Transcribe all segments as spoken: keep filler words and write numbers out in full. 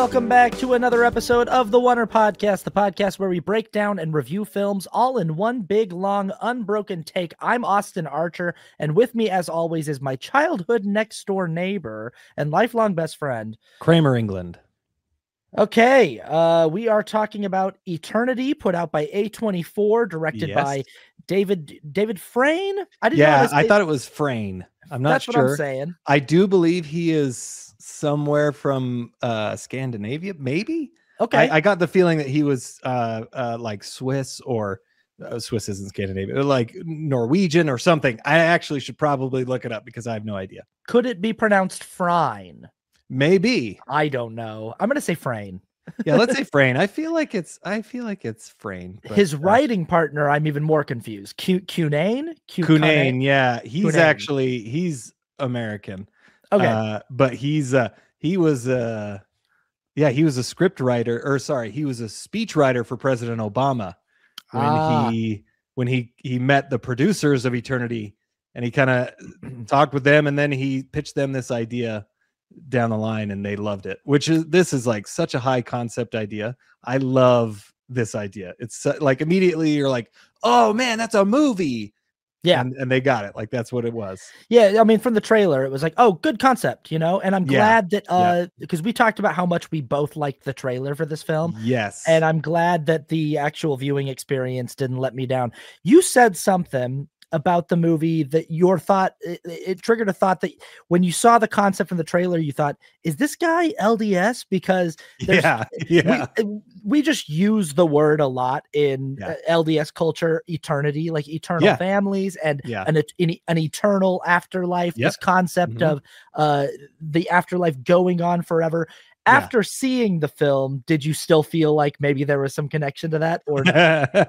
welcome back to another episode of the Wonder Podcast, the podcast where we break down and review films all in one big, long, unbroken take. I'm Austin Archer, and with me, as always, is my childhood next-door neighbor and lifelong best friend, Kramer England. Okay, uh, we are talking about Eternity, put out by A twenty-four, directed Yes. by David David Frayne. I didn't Yeah, know I thought it was Frayne. I'm not That's sure. what I'm saying. I do believe he is somewhere from uh, Scandinavia, maybe. Okay, I, I got the feeling that he was uh, uh, like Swiss or uh, Swiss isn't Scandinavia, like Norwegian or something. I actually should probably look it up because I have no idea. Could it be pronounced Frayne? Maybe. I don't know. I'm gonna say Frayne. Yeah, let's say Frayne. I feel like it's. I feel like it's Frayne. but, His uh, writing partner, I'm even more confused. Q Cunane? Q- Cunane. Yeah, he's Cunane. actually he's American. Okay. Uh, but he's uh he was uh yeah, he was a script writer, or sorry, he was a speech writer for President Obama when Ah. he when he he met the producers of Eternity, and he kind of talked with them, and then he pitched them this idea down the line, and they loved it. Which is this is like such a high concept idea. I love this idea. It's so- like immediately you're like, oh man, that's a movie. Yeah. and, and they got it. Like that's what it was. Yeah, I mean, from the trailer, it was like, oh, good concept, you know? And I'm Yeah, glad that, yeah. uh, because we talked about how much we both liked the trailer for this film. Yes, And I'm glad that the actual viewing experience didn't let me down. You said something about the movie that your thought, it, it triggered a thought that when you saw the concept from the trailer, you thought, is this guy L D S? Because there's, yeah, yeah. we, we just use the word a lot in Yeah. uh, L D S culture, eternity, like eternal Yeah. families and Yeah. an, an, an eternal afterlife, Yep. this concept Mhm. of uh, the afterlife going on forever. Yeah. After seeing the film, did you still feel like maybe there was some connection to that? Or not?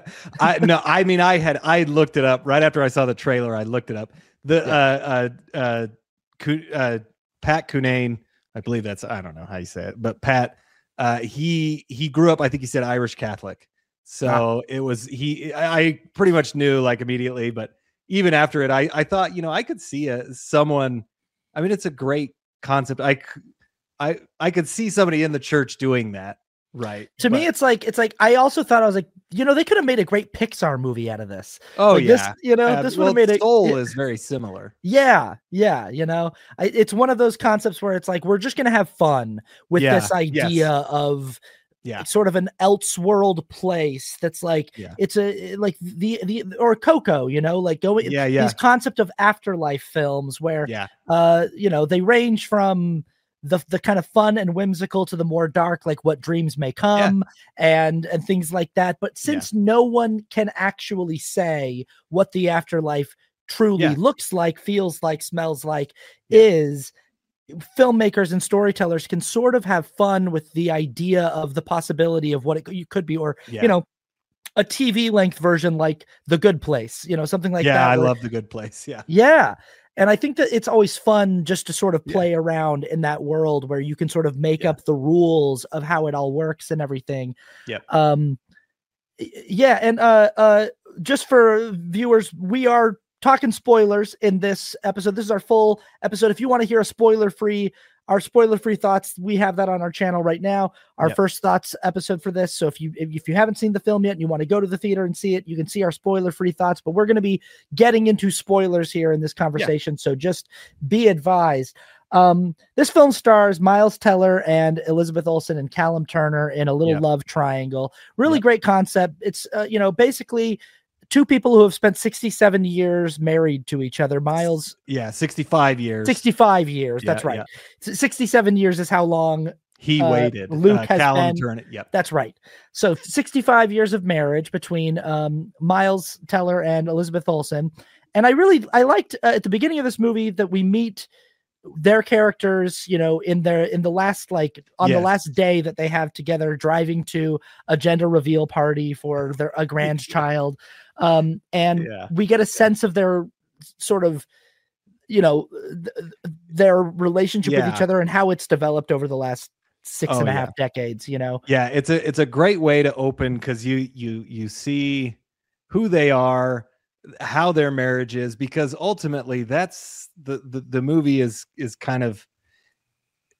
I no, I mean, I had I looked it up right after I saw the trailer. I looked it up. The Yeah. uh, uh, uh, Cu- uh, Pat Cunane, I believe that's I don't know how you say it, but Pat, uh, he he grew up. I think he said Irish Catholic, so it was he. I, I pretty much knew like immediately, but even after it, I I thought you know I could see a someone. I mean, it's a great concept. I c- I I could see somebody in the church doing that. Right. To me, But- it's like it's like I also thought I was like, you know, they could have made a great Pixar movie out of this. oh Like yeah. this, you know, Uh, this would well, have made it. Soul it- is very similar. Yeah, yeah, you know, I, it's one of those concepts where it's like we're just gonna have fun with Yeah, this idea yes. of Yeah. sort of an elseworld place that's like Yeah. it's a like the the or Coco, you know, like going Yeah, yeah. these concept of afterlife films where Yeah. uh you know they range from the the kind of fun and whimsical to the more dark, like What Dreams May Come and and things like that. But since no one can actually say what the afterlife truly Yeah. looks like, feels like, smells like, Yeah. is filmmakers and storytellers can sort of have fun with the idea of the possibility of what it you could be, or Yeah. you know, a T V length version like The Good Place, you know, something like yeah, that. I where- love The Good Place. Yeah. yeah. And I think that it's always fun just to sort of Yeah. play around in that world where you can sort of make Yeah. up the rules of how it all works and everything. Yep. Um, y- yeah. And uh, uh, just for viewers, we are talking spoilers in this episode. This is our full episode. If you want to hear a spoiler free, our spoiler free thoughts, we have that on our channel right now. Our Yep. first thoughts episode for this. So if you if, if you haven't seen the film yet and you want to go to the theater and see it, you can see our spoiler free thoughts. But we're going to be getting into spoilers here in this conversation. So just be advised. Um, this film stars Miles Teller and Elizabeth Olsen and Callum Turner in a little Yep. love triangle. Really Yep. great concept. It's uh, you know, basically two people who have spent sixty-seven years married to each other. Miles, Yeah. sixty-five years. sixty-five years. Yeah, That's right. yeah. S- sixty-seven years is how long. He uh, waited. Luke uh, has Callum been- Turner. Yep. That's right. So sixty-five years of marriage between um, Miles Teller and Elizabeth Olsen. And I really, I liked uh, at the beginning of this movie that we meet their characters, you know, in their, in the last, like on the Yes. last day that they have together, driving to a gender reveal party for their, a grandchild. Um, and Yeah. we get a sense of their sort of, you know, th- their relationship with each Yeah. other and how it's developed over the last six Oh, and a yeah. half decades, you know? Yeah. It's a it's a great way to open because you you you see who they are, how their marriage is, because ultimately that's the the, the movie is is kind of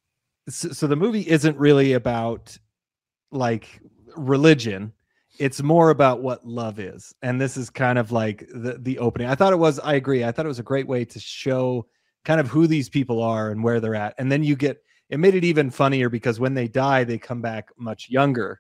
so, so the movie isn't really about like religion. It's more about what love is. And this is kind of like the, the opening. I thought it was, I agree. I thought it was a great way to show kind of who these people are and where they're at. And then you get, it made it even funnier because when they die, they come back much younger.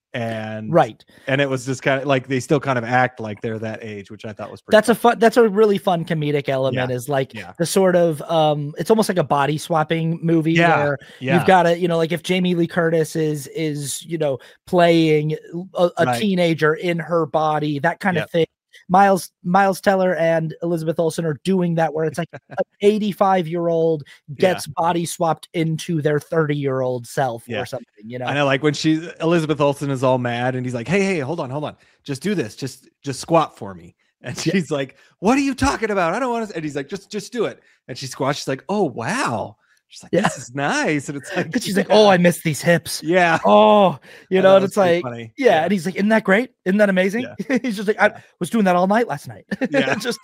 And right. And it was just kind of like, they still kind of act like they're that age, which I thought was pretty That's fun. a fun, that's a really fun comedic element Yeah. is like Yeah. the sort of, um, it's almost like a body swapping movie Yeah. where Yeah. you've got to, you know, like if Jamie Lee Curtis is, is, you know, playing a, a Right. teenager in her body, that kind Yep. of thing. Miles Miles Teller and Elizabeth Olsen are doing that where it's like an eighty-five year old gets yeah. body swapped into their thirty year old self yeah. or something, you know. I know, like when she Elizabeth Olsen is all mad and he's like, hey, hey, hold on, hold on. Just do this. Just just squat for me. And she's yeah. like, what are you talking about? I don't want to. And he's like, just just do it. And she squats. She's like, oh, wow. She's like, yeah. this is nice. And it's like, she's yeah. like, oh, I miss these hips. Yeah. Oh, you know, and it's like, yeah. yeah. And he's like, isn't that great? Isn't that amazing? Yeah. He's just like, I yeah. was doing that all night last night. Yeah. just,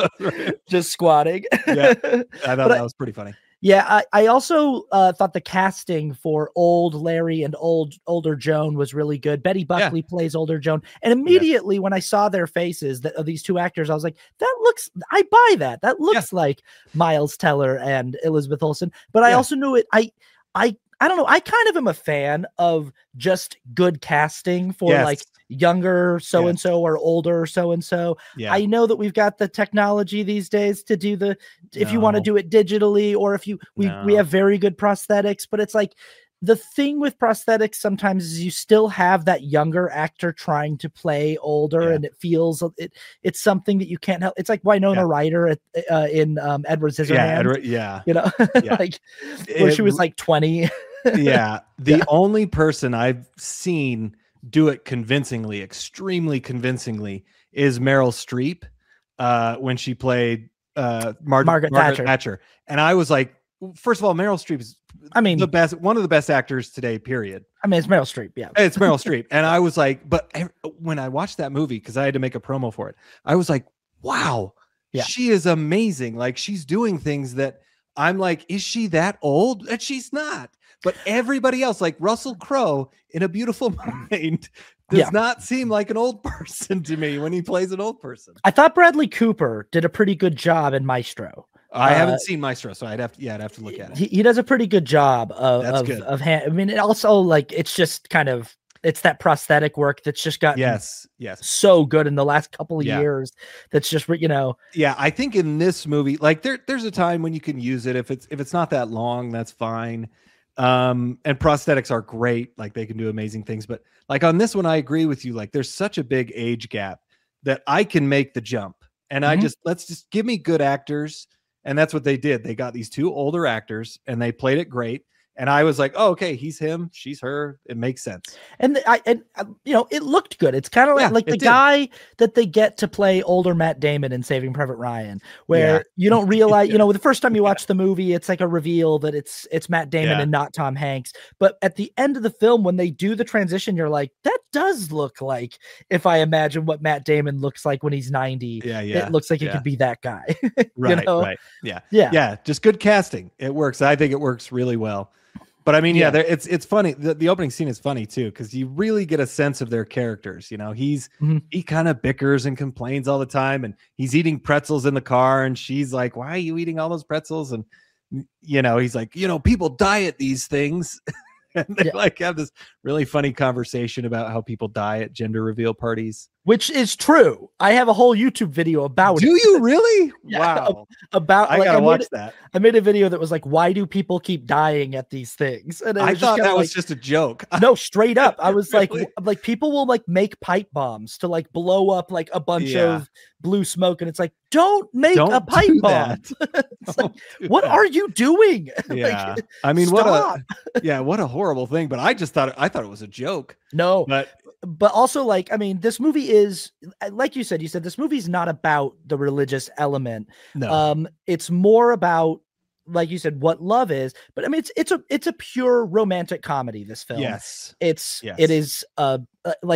just squatting. Yeah. I thought that I, was pretty funny. Yeah. I, I also uh, thought the casting for old Larry and old, older Joan was really good. Betty Buckley yeah. plays older Joan. And immediately yes. when I saw their faces that of these two actors, I was like, that looks, I buy that. That looks yeah. like Miles Teller and Elizabeth Olsen. But yeah. I also knew it. I, I, I don't know. I kind of am a fan of just good casting for yes. like younger so-and-so yes. or older so-and-so. Yeah. I know that we've got the technology these days to do the, if no. you want to do it digitally, or if you, we, no. we have very good prosthetics, but it's like the thing with prosthetics sometimes is you still have that younger actor trying to play older yeah. and it feels, it, it's something that you can't help. It's like Winona yeah. Ryder at, uh, in um, Edward Scissorhands. Yeah, Edward, yeah. You know, yeah. like where it, she was like twenty. Yeah. The yeah. only person I've seen do it convincingly, extremely convincingly, is Meryl Streep uh, when she played uh, Mar- Margaret, Margaret Thatcher. Thatcher. And I was like, first of all, Meryl Streep is I mean, the best, one of the best actors today, period. I mean, it's Meryl Streep. Yeah. It's Meryl Streep. And I was like, but when I watched that movie, because I had to make a promo for it, I was like, wow, yeah. she is amazing. Like she's doing things that I'm like, is she that old? And she's not. But everybody else, like Russell Crowe in A Beautiful Mind, does yeah. not seem like an old person to me when he plays an old person. I thought Bradley Cooper did a pretty good job in Maestro. I uh, haven't seen Maestro, so I'd have to, yeah, I'd have to look at it. He, he does a pretty good job of, that's of, good. of hand. I mean, it also like, it's just kind of, it's that prosthetic work that's just got yes, yes, so good in the last couple of yeah. years. That's just, you know, yeah. I think in this movie, like there, there's a time when you can use it. If it's, if it's not that long, that's fine. Um, and prosthetics are great. Like they can do amazing things, but like on this one, I agree with you. Like there's such a big age gap that I can make the jump, and mm-hmm. I just, let's just give me good actors. And that's what they did. They got these two older actors and they played it great. And I was like, oh, okay, he's him, she's her. It makes sense. And the, I, and uh, you know, it looked good. It's kind of like, yeah, like the did. guy that they get to play older Matt Damon in Saving Private Ryan, where yeah. you don't realize, you know, the first time you watch yeah. the movie, it's like a reveal that it's it's Matt Damon yeah. and not Tom Hanks. But at the end of the film, when they do the transition, you're like, that does look like if I imagine what Matt Damon looks like when he's ninety. Yeah, yeah. It looks like yeah. it could be that guy. right, you know? right. Yeah, yeah, yeah. Just good casting. It works. I think it works really well. But I mean, yeah, yeah it's it's funny. The, the opening scene is funny too, because you really get a sense of their characters. You know, he's mm-hmm. he kind of bickers and complains all the time, and he's eating pretzels in the car, and she's like, "Why are you eating all those pretzels?" And you know, he's like, "You know, people diet these things." And they yeah. like have this really funny conversation about how people die at gender reveal parties, which is true. I have a whole YouTube video about do it. Do you really? yeah, Wow. About I like, gotta I watch made, that. I made a video that was like, why do people keep dying at these things? And I thought that like, was just a joke. No, straight up. I was really? like, like people will like make pipe bombs to like blow up like a bunch yeah. of blue smoke, and it's like, don't make don't a pipe bomb. It's like, what that. are you doing? Yeah, like, I mean, stop. what a yeah, what a horrible thing. But I just thought I thought it was a joke. No, but but also like, I mean, this movie is, like you said, you said this movie's not about the religious element. No, um, it's more about, like you said, what love is. But I mean, it's it's a it's a pure romantic comedy. This film, yes, it's yes. it is uh, uh like.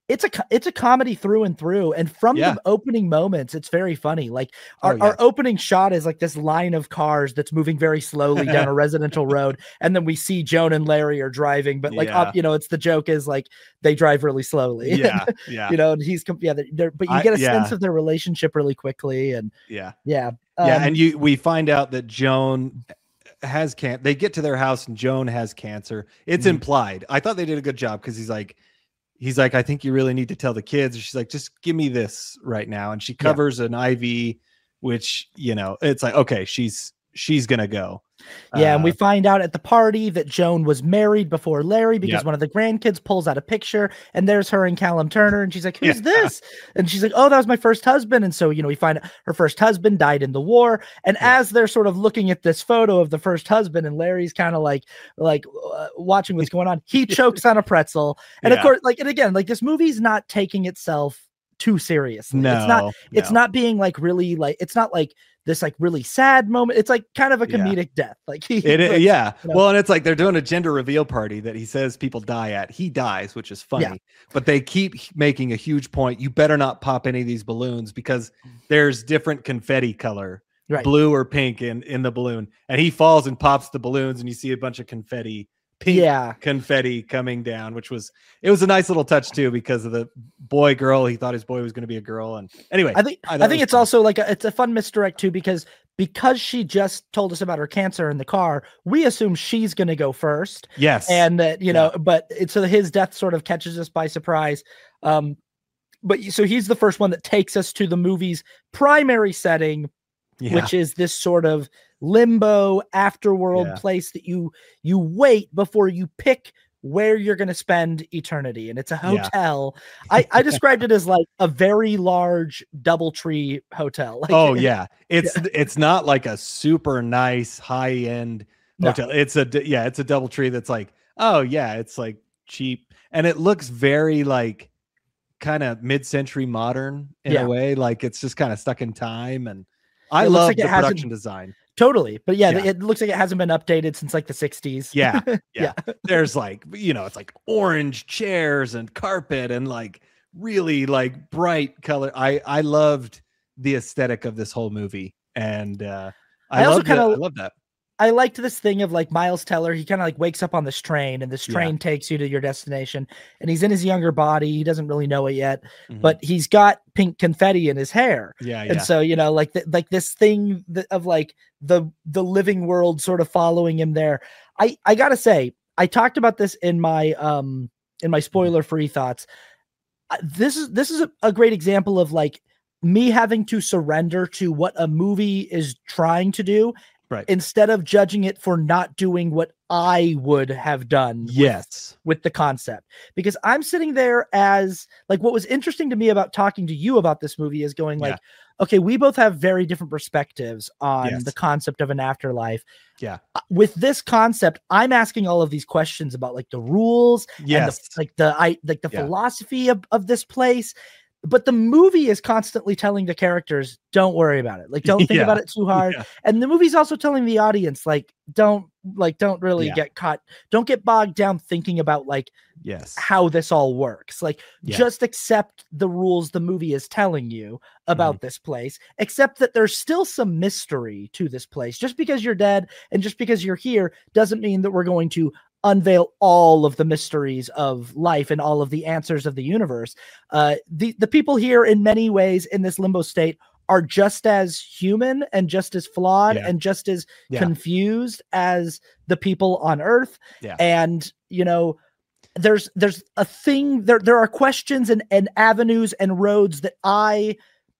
it's a it's a comedy through and through, and from Yeah. the opening moments it's very funny. Like our, Oh, yeah. our opening shot is like this line of cars that's moving very slowly down a residential road, and then we see Joan and Larry are driving, but like Yeah. up, you know, it's the joke is like they drive really slowly. Yeah, And, yeah. you know, and he's com- yeah, they're, they're- but you I- get a yeah. sense of their relationship really quickly, and Yeah. yeah, Yeah, um, and you we find out that Joan has can they get to their house and Joan has cancer. It's Mhm. implied. I thought they did a good job because he's like he's like, I think you really need to tell the kids. And she's like, just give me this right now. And she Yeah. covers an I V, which, you know, it's like, okay, she's she's gonna go. Yeah, and we Uh, find out at the party that Joan was married before Larry because Yep. one of the grandkids pulls out a picture, and there's her and Callum Turner, and she's like, "Who's Yeah. this?" And she's like, "Oh, that was my first husband." And so, you know, we find out her first husband died in the war, and Yeah. as they're sort of looking at this photo of the first husband, and Larry's kind of like, like uh, watching what's going on, he chokes on a pretzel, and of Yeah. course, like, and again, like this movie's not taking itself too seriously. no, it's not. It's no. not being like really like. It's not like this like really sad moment. It's like kind of a Yeah. comedic death. Like he, It is, like, yeah. you know. Well, and it's like they're doing a gender reveal party that he says people die at. He dies, which is funny. Yeah. But they keep making a huge point. You better not pop any of these balloons because there's different confetti color, Right. blue or pink in in the balloon. And he falls and pops the balloons, and you see a bunch of confetti, pink Yeah. confetti coming down, which was it was a nice little touch too because of the boy girl. He thought his boy was going to be a girl, and anyway, I think I I, thought it think was it's fun. also like a, it's a fun misdirect too because because she just told us about her cancer in the car, we assume she's going to go first, yes, and that you know, but it's so his death sort of catches us by surprise. Um, but so he's the first one that takes us to the movie's primary setting, yeah. which is this sort of limbo afterworld Yeah. place that you you wait before you pick where you're going to spend eternity, and it's a Yeah. hotel. I, I described it as like a very large double tree hotel. Like, Oh yeah, it's it's not like a super nice high end No. hotel. It's a d- yeah, it's a double tree that's like, oh yeah, it's like cheap, and it looks very like kind of mid century modern in Yeah. a way. Like it's just kind of stuck in time, and I It looks love like it the hasn't- production design. totally. But yeah, Yeah. it looks like it hasn't been updated since like the sixties. Yeah, yeah. Yeah. There's like you know, it's like orange chairs and carpet and like really like bright color. I I loved the aesthetic of this whole movie, and uh, I, I also love that. kinda- I love that. I liked this thing of like Miles Teller. He kind of like wakes up on this train, and this Yeah. train takes you to your destination, and he's in his younger body. He doesn't really know it yet, Mhm. but he's got pink confetti in his hair. yeah, yeah. And so, you know, like, th- like this thing that, of like the, the living world sort of following him there. I, I gotta say, I talked about this in my, um, in my spoiler free thoughts. Uh, This is, this is a, a great example of like me having to surrender to what a movie is trying to do. Right. Instead of judging it for not doing what I would have done with- Yes. with the concept, because I'm sitting there as like what was interesting to me about talking to you about this movie is going like, okay, we both have very different perspectives on Yes. the concept of an afterlife. Yeah. Uh, With this concept, I'm asking all of these questions about like the rules, and Yes. the, like the I like the Yeah. philosophy of, of this place. But the movie is constantly telling the characters, don't worry about it. Like, don't think Yeah. about it too hard. Yeah. And the movie's also telling the audience, like, don't like, don't really Yeah. get caught. Don't get bogged down thinking about like Yes. how this all works. Like, Yeah. just accept the rules the movie is telling you about Mm-hmm. this place, except that there's still some mystery to this place. Just because you're dead and just because you're here doesn't mean that we're going to unveil all of the mysteries of life and all of the answers of the universe. Uh, the, the people here in many ways in this limbo state are just as human and just as flawed Yeah. and just as Yeah. confused as the people on Earth. Yeah. And, you know, there's there's a thing there there are questions and, and avenues and roads that I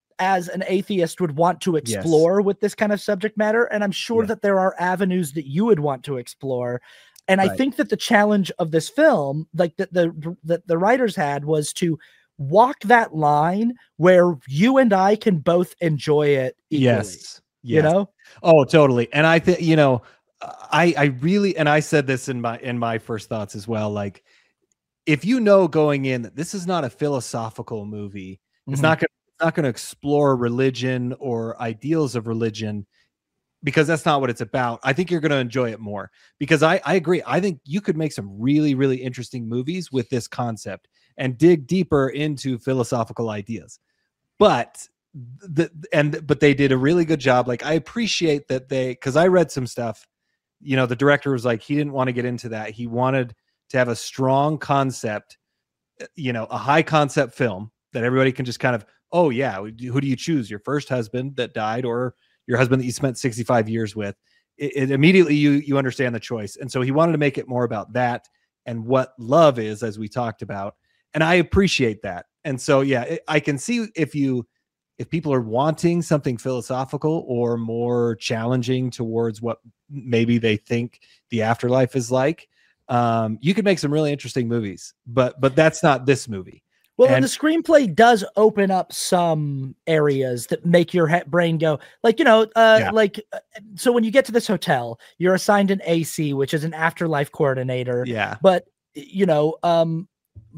as an atheist would want to explore with this kind of subject matter, and I'm sure Yeah. that there are avenues that you would want to explore. And I Right. think that the challenge of this film, like that the that the writers had, was to walk that line where you and I can both enjoy it equally. Yes. You Yes. know? Oh, totally. And I think, you know, I I really and I said this in my in my first thoughts as well. Like, if you know going in that this is not a philosophical movie, it's Mhm. not gonna it's not gonna explore religion or ideals of religion, because that's not what it's about. I think you're gonna enjoy it more. Because I, I agree. I think you could make some really, really interesting movies with this concept. and dig deeper into philosophical ideas. But the and but they did a really good job. Like, I appreciate that they, because I read some stuff, you know, the director was like, he didn't want to get into that. He wanted to have a strong concept, you know, a high concept film that everybody can just kind of, oh yeah, who do you choose? Your first husband that died, or your husband that you spent sixty-five years with? It, it immediately you you understand the choice. And so he wanted to make it more about that and what love is, as we talked about. And I appreciate that. And so, yeah, it, I can see if you, if people are wanting something philosophical or more challenging towards what maybe they think the afterlife is like, um, you could make some really interesting movies, but, but that's not this movie. Well, and the screenplay does open up some areas that make your he- brain go, like, you know, uh, Yeah. like, uh, so when you get to this hotel, you're assigned an A C, which is an afterlife coordinator. Yeah. But, you know, um,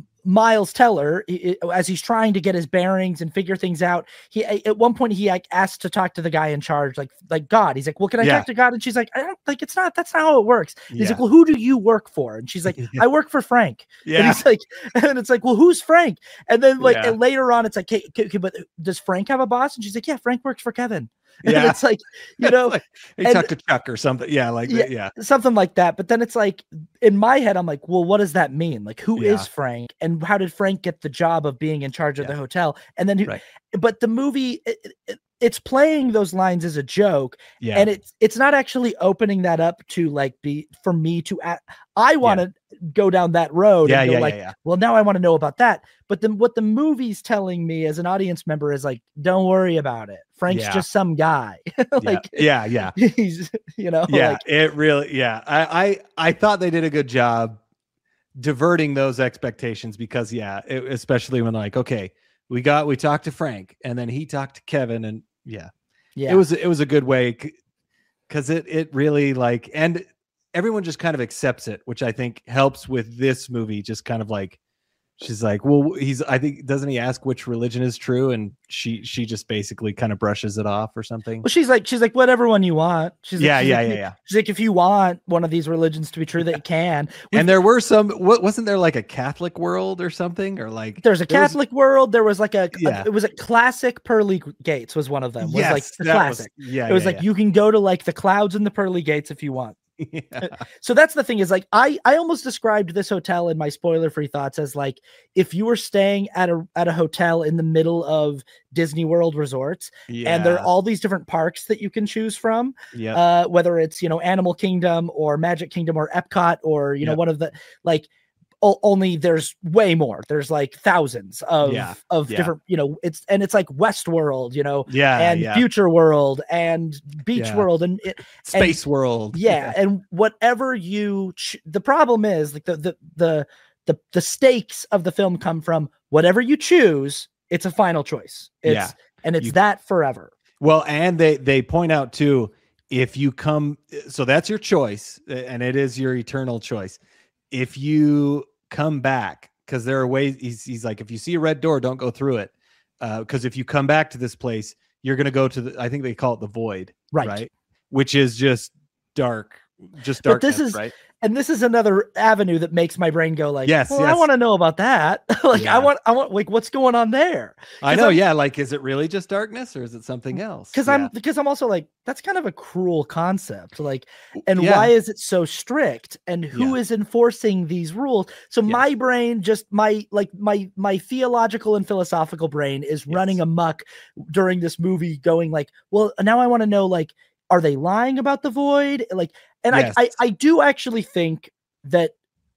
Miles Teller, he- as he's trying to get his bearings and figure things out, he at one point he like asked to talk to the guy in charge, like like God. He's like, "Well, can I Yeah. talk to God?" And she's like, "I don't like it's not. That's not how it works." And he's Yeah. like, "Well, who do you work for?" And she's like, "I work for Frank." And Yeah. he's like, and it's like, "Well, who's Frank?" And then like Yeah. and later on, it's like, "Okay, okay, but does Frank have a boss?" And she's like, "Yeah, Frank works for Kevin." And Yeah. it's like, you know, Like, he and- talked to Chuck or something. Yeah. Like, Yeah. yeah. something like that. But then it's like, in my head, I'm like, well, what does that mean? Like, who is Yeah. Frank, and how did Frank get the job of being in charge of Yeah. the hotel? And then, who, Right. but the movie, it, it, it's playing those lines as a joke, Yeah. and it's it's not actually opening that up to like be for me to. Act, I want to go down that road. Yeah. and go Yeah. like, yeah. Yeah. well, now I want to know about that. But then what the movie's telling me as an audience member is like, don't worry about it. Frank's Yeah. just some guy. like, yeah. Yeah. he's, you know, Yeah. like, It really, yeah. I, I, I thought they did a good job diverting those expectations because, yeah, it, especially when like, okay, we got, we talked to Frank and then he talked to Kevin, and yeah, yeah, it was, it was a good way because it, it really like, and everyone just kind of accepts it, which I think helps with this movie. Just kind of like, she's like, well, he's, I think, doesn't he ask which religion is true? And she, she just basically kind of brushes it off or something. well, she's like, she's like, whatever one you want. She's Yeah, like, she's yeah, like, yeah, yeah. She's like, if you want one of these religions to be true, that you can. We've- And there were some, what wasn't there like a Catholic world or something, or like There's a there was- Catholic world. There was like a, Yeah. a, it was a classic pearly gates was one of them. Was yes, like the that classic. Was, yeah, it was yeah, like, you can go to like the clouds and the pearly gates if you want. yeah. yeah. So that's the thing is like, I, I almost described this hotel in my spoiler free thoughts as like, if you were staying at a, at a hotel in the middle of Disney World resorts, and there are all these different parks that you can choose from, yeah, uh, whether it's, you know, Animal Kingdom or Magic Kingdom or Epcot, or, you know, Yep. one of the, like, o- only there's way more. There's like thousands of, Yeah. of Yeah. different, you know, it's, and it's like Westworld, you know, yeah, and yeah. Future World and Beach Yeah. World and it, Space World. yeah, and whatever you ch- the problem is like the, the the the the stakes of the film come from whatever you choose, it's a final choice. It's Yeah. and it's You- that forever. Well, and they they point out too, if you come, so that's your choice, and it is your eternal choice. If you come back, because there are ways, he's, he's like, if you see a red door, don't go through it, because if you come back to this place, you're going to go to the, I think they call it the void, Right. right? Which is just dark, just But darkness, this is- right? And this is another avenue that makes my brain go like, Yes, well, I yes. want to know about that. like Yeah. I want I want like what's going on there? I 'cause know, I'm- yeah. Like, is it really just darkness, or is it something else? Because Yeah. I'm because I'm also like, that's kind of a cruel concept. Like, and Yeah. why is it so strict? And who is enforcing these rules? So Yes. my brain, just my like my my theological and philosophical brain is running Yes. amok during this movie, going like, well, now I want to know, like, are they lying about the void? Like, and Yes. I, I I do actually think that,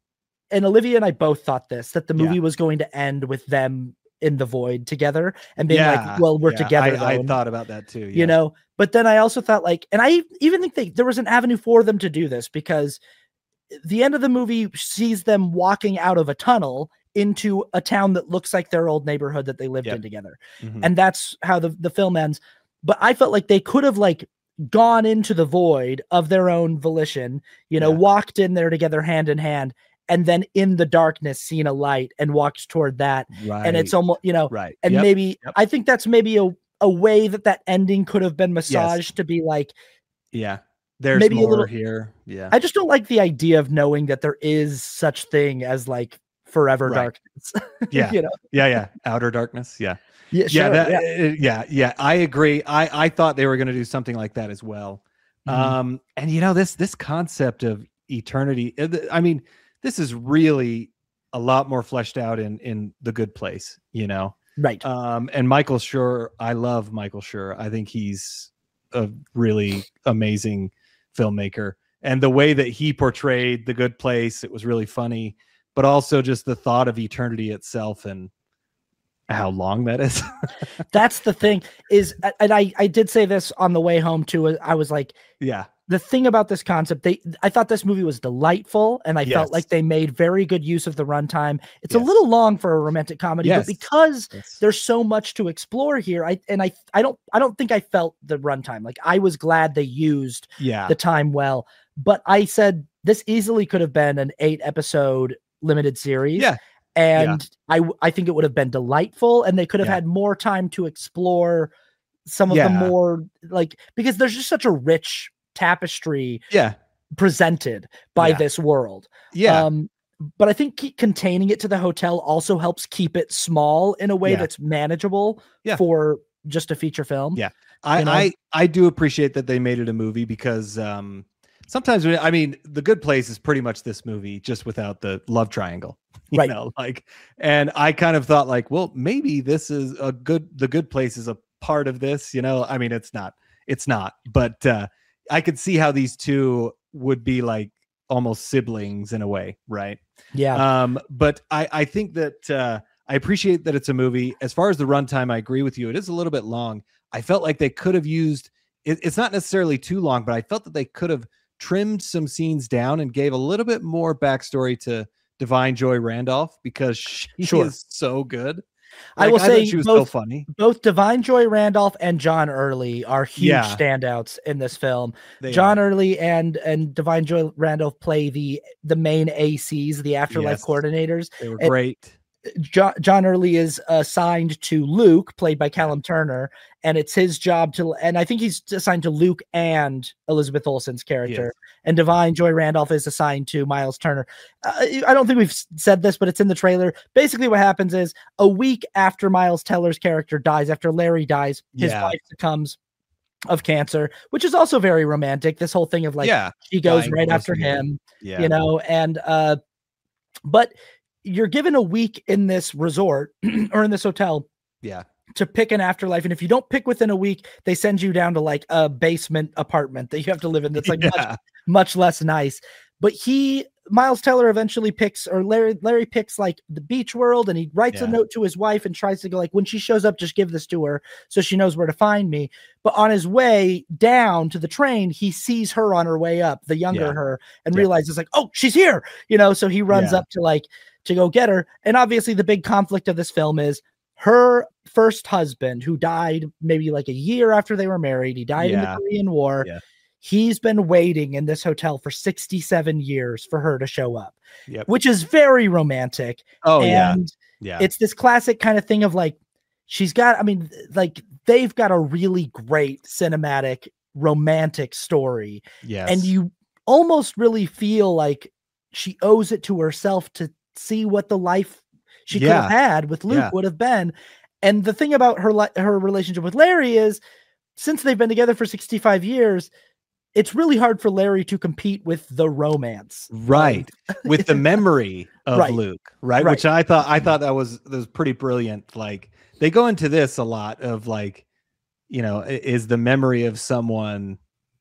and Olivia and I both thought this, that the Yeah. movie was going to end with them in the void together and being yeah, like, well, we're yeah. together. I, I though, and- thought about that too. you yeah. know, but then I also thought like, and I even think they, there was an avenue for them to do this, because the end of the movie sees them walking out of a tunnel into a town that looks like their old neighborhood that they lived Yep. in together. Mhm. And that's how the, the film ends. But I felt like they could have like gone into the void of their own volition, you know, Yeah. walked in there together hand in hand, and then in the darkness seen a light and walked toward that. right. And it's almost, you know, right. and Yep. maybe Yep. I think that's maybe a, a way that that ending could have been massaged to be like, Yeah. There's maybe a more little- here. Yeah. I just don't like the idea of knowing that there is such thing as like Forever Right. Darkness. Yeah. you know? Yeah. Yeah. Outer Darkness. Yeah. Yeah, Yeah. sure, That, yeah. uh, yeah. Yeah. I agree. I, I thought they were going to do something like that as well. Mhm. Um, and you know, this, this concept of eternity, uh, th- I mean, this is really a lot more fleshed out in, in The Good Place, you know? Right. Um, and Michael Schur, I love Michael Schur. I think he's a really amazing filmmaker. And the way that he portrayed The Good Place, it was really funny, but also just the thought of eternity itself and how long that is. That's the thing is, and I, I did say this on the way home too. I was like, Yeah. the thing about this concept, they, I thought this movie was delightful, and I Yes. felt like they made very good use of the runtime. It's Yes. a little long for a romantic comedy, Yes. but because Yes. there's so much to explore here, I and I, I don't, I don't think I felt the runtime. Like, I was glad they used Yeah. the time well, but I said this easily could have been an eight episode limited series. Yeah. And I, I think it would have been delightful, and they could have Yeah. had more time to explore some of Yeah. the more, like, because there's just such a rich tapestry Yeah. presented by Yeah. this world. Yeah. Um, but I think keep containing it to the hotel also helps keep it small in a way Yeah. that's manageable Yeah. for just a feature film. Yeah. I, you know? I, I do appreciate that they made it a movie because, um, sometimes when, I mean, The Good Place is pretty much this movie just without the love triangle, you Right. know, like, and I kind of thought like, well, maybe this is a good, The Good Place is a part of this, you know, I mean, it's not, it's not, but, uh, I could see how these two would be like almost siblings in a way. Right. Yeah. Um, but I, I think that, uh, I appreciate that it's a movie. As far as the runtime, I agree with you. It is a little bit long. I felt like they could have used it, it's not necessarily too long, but I felt that they could have trimmed some scenes down and gave a little bit more backstory to Divine Joy Randolph because she Sure. is so good. I Like, will thought say she was both, so funny. both Divine Joy Randolph and John Early are huge Yeah. standouts in this film. They John are. Early and and Divine Joy Randolph play the the main A Cs, the afterlife Yes. coordinators. They were And great. John, John Early is assigned to Luke, played by Callum Turner, and it's his job to, and I think he's assigned to Luke and Elizabeth Olsen's character, and Divine Joy Randolph is assigned to Miles Turner. Uh, I don't think we've said this, but it's in the trailer. Basically what happens is a week after Miles Teller's character dies, after Larry dies, his Yeah. wife succumbs of cancer, which is also very romantic. This whole thing of like, Yeah. she goes Dying right close after together. him, Yeah. you know, and, uh, but you're given a week in this resort or in this hotel Yeah. to pick an afterlife. And if you don't pick within a week, they send you down to like a basement apartment that you have to live in. That's like Yeah. much, much less nice. But he, Miles Teller eventually picks, or Larry, Larry picks like the beach world, and he writes a Yeah. note to his wife and tries to go like, when she shows up, just give this to her so she knows where to find me. But on his way down to the train, he sees her on her way up, the younger Yeah. her, and Yeah. realizes like, oh, she's here, you know? So he runs Yeah. up to like, to go get her. And obviously the big conflict of this film is her first husband, who died maybe like a year after they were married. He died in Yeah. the Korean War. Yeah. He's been waiting in this hotel for sixty-seven years for her to show up, Yep. which is very romantic. Oh yeah. And Yeah. it's this classic kind of thing of like, she's got, I mean, like they've got a really great cinematic romantic story. Yes. And you almost really feel like she owes it to herself to see what the life she could Yeah. have had with Luke Yeah. would have been. And the thing about her, li- her relationship with Larry is, since they've been together for sixty-five years, it's really hard for Larry to compete with the romance. Right. With the memory of Right. Luke, right? Right. Which I thought I thought that was that was pretty brilliant. Like they go into this a lot of like, you know, i- is the memory of someone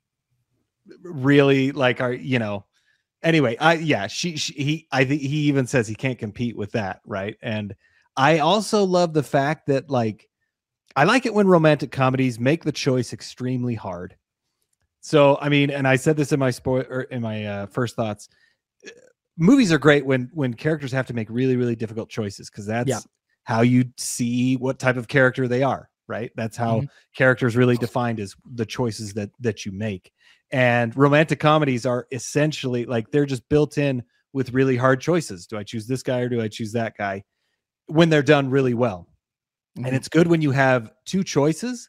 really like are, you know, anyway, I yeah, she, she he I think he even says he can't compete with that, right? And I also love the fact that like I like it when romantic comedies make the choice extremely hard. So, I mean, and I said this in my spoil or in my uh, first thoughts. uh, Movies are great when when characters have to make really really difficult choices because that's Yeah. how you see what type of character they are, right? That's how Mhm. characters really defined as the choices that that you make. And romantic comedies are essentially like they're just built in with really hard choices. Do I choose this guy or do I choose that guy? When they're done really well. Mhm. And it's good when you have two choices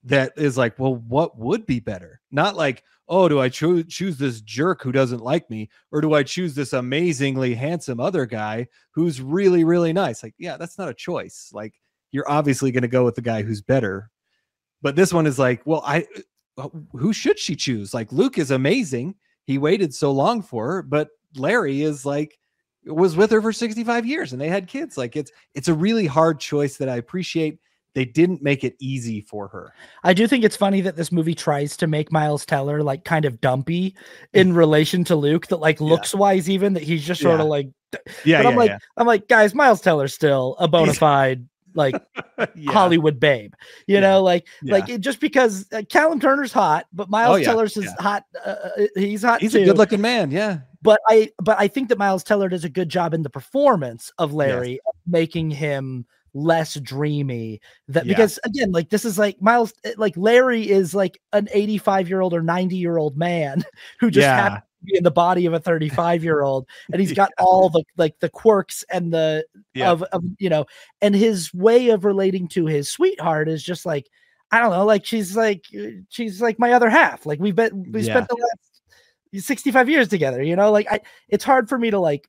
that is like, well, what would be better? Not like, oh, do I cho- choose this jerk who doesn't like me, or do I choose this amazingly handsome other guy who's really, really nice? Like, yeah, that's not a choice. Like, you're obviously going to go with the guy who's better. But this one is like, well, I, who should she choose? Like, Luke is amazing. He waited so long for her, but Larry is like, was with her for sixty-five years and they had kids. Like, it's, it's a really hard choice that I appreciate. They didn't make it easy for her. I do think it's funny that this movie tries to make Miles Teller like kind of dumpy in relation to Luke, that like looks yeah. wise, even that he's just sort yeah. of like, yeah, but I'm yeah, like, yeah. I'm like, guys, Miles Teller's still a bona fide like yeah. Hollywood babe, you yeah. know, like, yeah. like it, just because uh, Callum Turner's hot, but Miles oh, yeah. Teller's is yeah. hot. Uh, he's hot. He's too. a good looking man. Yeah. But I, but I think that Miles Teller does a good job in the performance of Larry, yes. making him less dreamy, that yeah. because again, like this is like Miles, like Larry is like an eighty-five year old or ninety year old man who just yeah. happens to be in the body of a thirty-five year old, and he's got yeah. all the like the quirks and the yeah. of, of you know, and his way of relating to his sweetheart is just like, I don't know, like she's like she's like my other half. Like we've been we yeah. spent the last sixty-five years together, you know, like I it's hard for me to like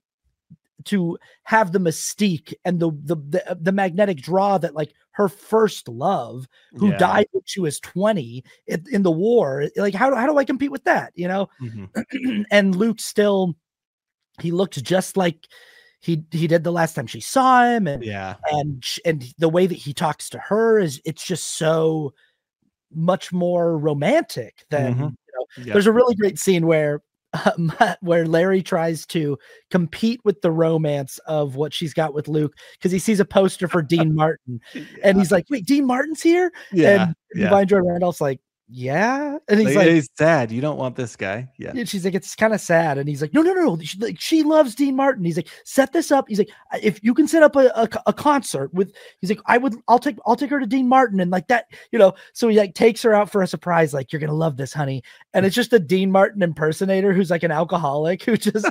to have the mystique and the, the the the magnetic draw that like her first love, who yeah. died when she was twenty in, in the war, like how, how do I compete with that, you know? Mm-hmm. And Luke still, he looked just like he he did the last time she saw him, and yeah and and the way that he talks to her is, it's just so much more romantic than mm-hmm. you know. Yeah. There's a really great scene where Um, where Larry tries to compete with the romance of what she's got with Luke, because he sees a poster for Dean Martin, yeah. and he's like, "Wait, Dean Martin's here?" Yeah, and yeah. Divine Joy Randolph's like, "Yeah," and he's like, like, "He's sad. You don't want this guy." Yeah, and she's like, "It's kind of sad," and he's like, "No, no, no, no. She, like, she loves Dean Martin." He's like, "Set this up." He's like, "If you can set up a, a, a concert with," he's like, "I would, I'll take, I'll take her to Dean Martin," and like that, you know. So he like takes her out for a surprise, like, "You're gonna love this, honey," and it's just a Dean Martin impersonator who's like an alcoholic who just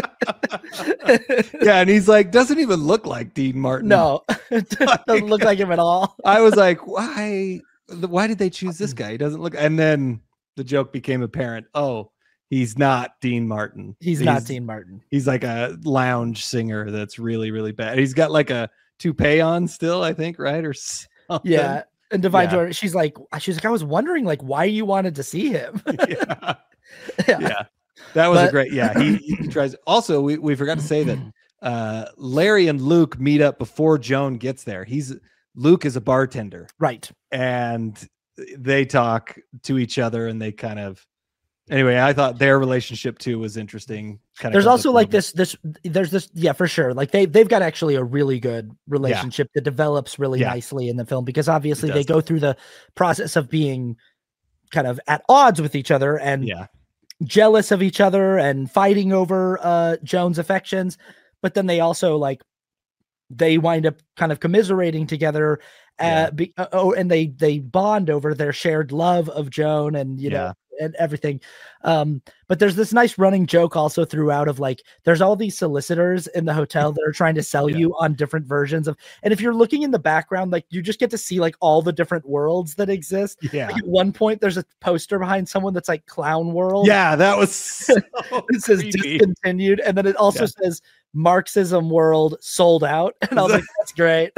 yeah, and he's like, doesn't even look like Dean Martin. No, doesn't look like him at all. I was like, why? Why did they choose this guy? He doesn't look. And then the joke became apparent. Oh, he's not Dean Martin. He's, he's not Dean Martin. He's like a lounge singer that's really, really bad. He's got like a toupee on still, I think, right? Or something. Yeah. And Divine yeah. Joy, she's like, she's like, I was wondering like why you wanted to see him. yeah. yeah. yeah. That was but, a great, yeah. He, he tries. Also, we, we forgot to say that uh, Larry and Luke meet up before Joan gets there. He's Luke is a bartender, right? And they talk to each other, and they kind of. Anyway, I thought their relationship too was interesting. Kind there's of also like this, this, there's this, yeah, for sure. Like they, they've got actually a really good relationship yeah. that develops really yeah. nicely in the film, because obviously they go through the process of being kind of at odds with each other and yeah. jealous of each other and fighting over uh, Joan's affections. But then they also like, they wind up kind of commiserating together uh, yeah. be, uh, oh, and they, they bond over their shared love of Joan and, you yeah. know, and everything. Um, but there's this nice running joke also throughout of like, there's all these solicitors in the hotel that are trying to sell yeah. you on different versions of, and if you're looking in the background, like you just get to see like all the different worlds that exist. Yeah. Like, at one point there's a poster behind someone that's like Clown World. Yeah. That was, so it says creepy. Discontinued. And then it also yeah. says Marxism World sold out. And I was like, that's great.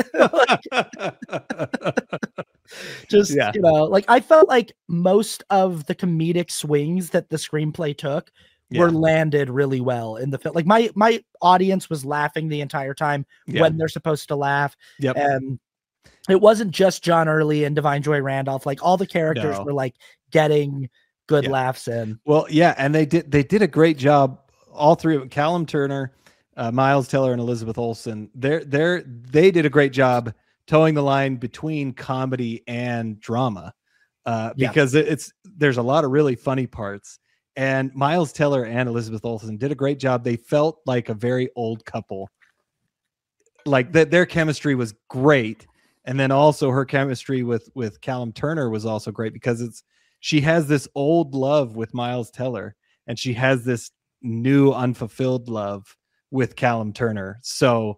Just, yeah. you know, like I felt like most of the comedic swings that the screenplay took yeah. were landed really well in the film. Like my, my audience was laughing the entire time yeah. when they're supposed to laugh. Yep. And it wasn't just John Early and Divine Joy Randolph. Like all the characters no. were like getting good yeah. laughs in. Well, yeah. And they did, they did a great job. All three of them, Callum Turner, uh, Miles Teller, and Elizabeth Olsen. They're, they're, they did a great job towing the line between comedy and drama, uh, because yeah. it's, there's a lot of really funny parts, and Miles Teller and Elizabeth Olsen did a great job. They felt like a very old couple, like that their chemistry was great. And then also her chemistry with, with Callum Turner was also great, because it's, she has this old love with Miles Teller, and she has this new unfulfilled love with Callum Turner. So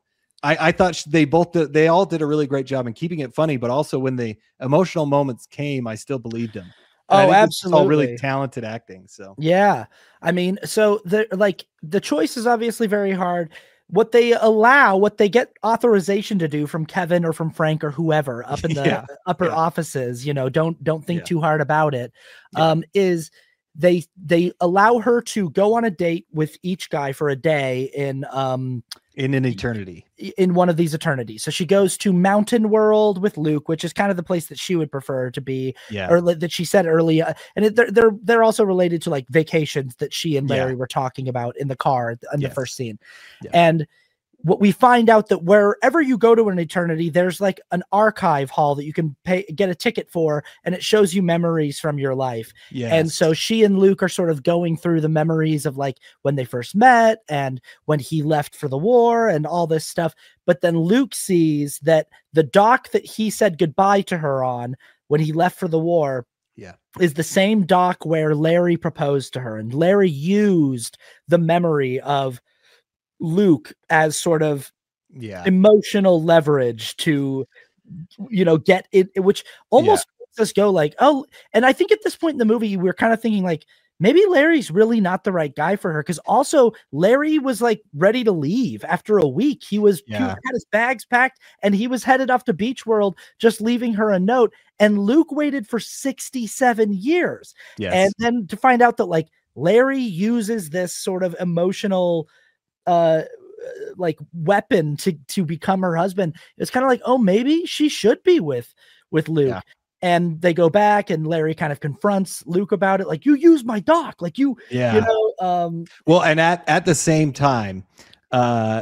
I, I thought they both did, they all did a really great job in keeping it funny, but also when the emotional moments came, I still believed him. And Oh, I think it's all absolutely. really talented acting. So Yeah. I mean, so the like the choice is obviously very hard. What they allow, what they get authorization to do from Kevin or from Frank or whoever up in the Yeah. upper Yeah. offices, you know, don't don't think Yeah. too hard about it. Yeah. Um, is they they allow her to go on a date with each guy for a day in um in an eternity. in one of these eternities. So she goes to Mountain World with Luke, which is kind of the place that she would prefer to be, Yeah. or li- that she said earlier. And it, they're, they're, they're also related to like vacations that she and Larry Yeah. were talking about in the car in Yes. the first scene. Yeah. And what we find out that wherever you go to an eternity, there's like an archive hall that you can pay, get a ticket for, and it shows you memories from your life. Yes. And so she and Luke are sort of going through the memories of like when they first met and when he left for the war and all this stuff. But then Luke sees that the dock that he said goodbye to her on when he left for the war yeah. is the same dock where Larry proposed to her. And Larry used the memory of Luke as sort of yeah. emotional leverage to, you know, get it, which almost yeah. makes us go like, oh, and I think at this point in the movie, we're kind of thinking like, maybe Larry's really not the right guy for her. Cause also Larry was like ready to leave after a week. He was yeah. he had his bags packed and he was headed off to Beach World, just leaving her a note. And Luke waited for sixty-seven years. Yes. And then to find out that like Larry uses this sort of emotional uh like weapon to to become her husband, it's kind of like, oh, maybe she should be with with Luke. Yeah. And they go back and Larry kind of confronts Luke about it, like, you use my dock, like you yeah you know um well, and at at the same time uh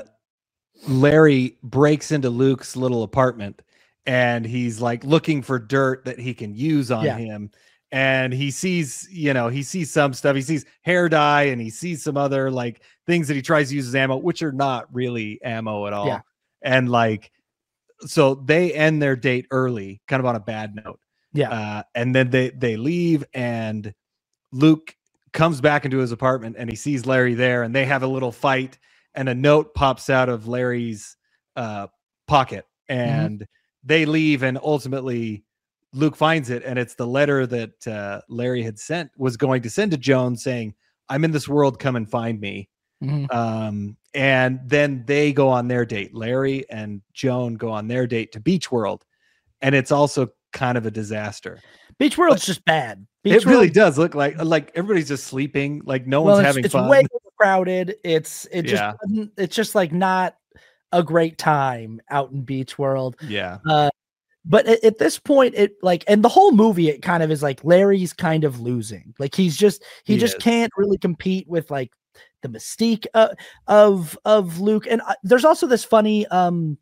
Larry breaks into Luke's little apartment and he's like looking for dirt that he can use on yeah. him. And he sees, you know, he sees some stuff. He sees hair dye and he sees some other like things that he tries to use as ammo, which are not really ammo at all. Yeah. And like, so they end their date early, kind of on a bad note. Yeah. Uh, and then they, they leave and Luke comes back into his apartment and he sees Larry there and they have a little fight and a note pops out of Larry's uh, pocket and mm-hmm. they leave and ultimately Luke finds it, and it's the letter that uh, Larry had sent, was going to send to Joan saying, I'm in this world, come and find me. Mm-hmm. Um, and then they go on their date. Larry and Joan go on their date to Beach World, and it's also kind of a disaster. Beach World's but just bad. Beach it World, really does look like like everybody's just sleeping, like no well, one's it's, having it's fun. Way crowded. It's it just yeah. it's just like not a great time out in Beach World. Yeah. Uh, But at, at this point, it like, and the whole movie, it kind of is like Larry's kind of losing. Like he's just, he, he just is. can't really compete with like the mystique uh, of of Luke. And uh, there's also this funny, um,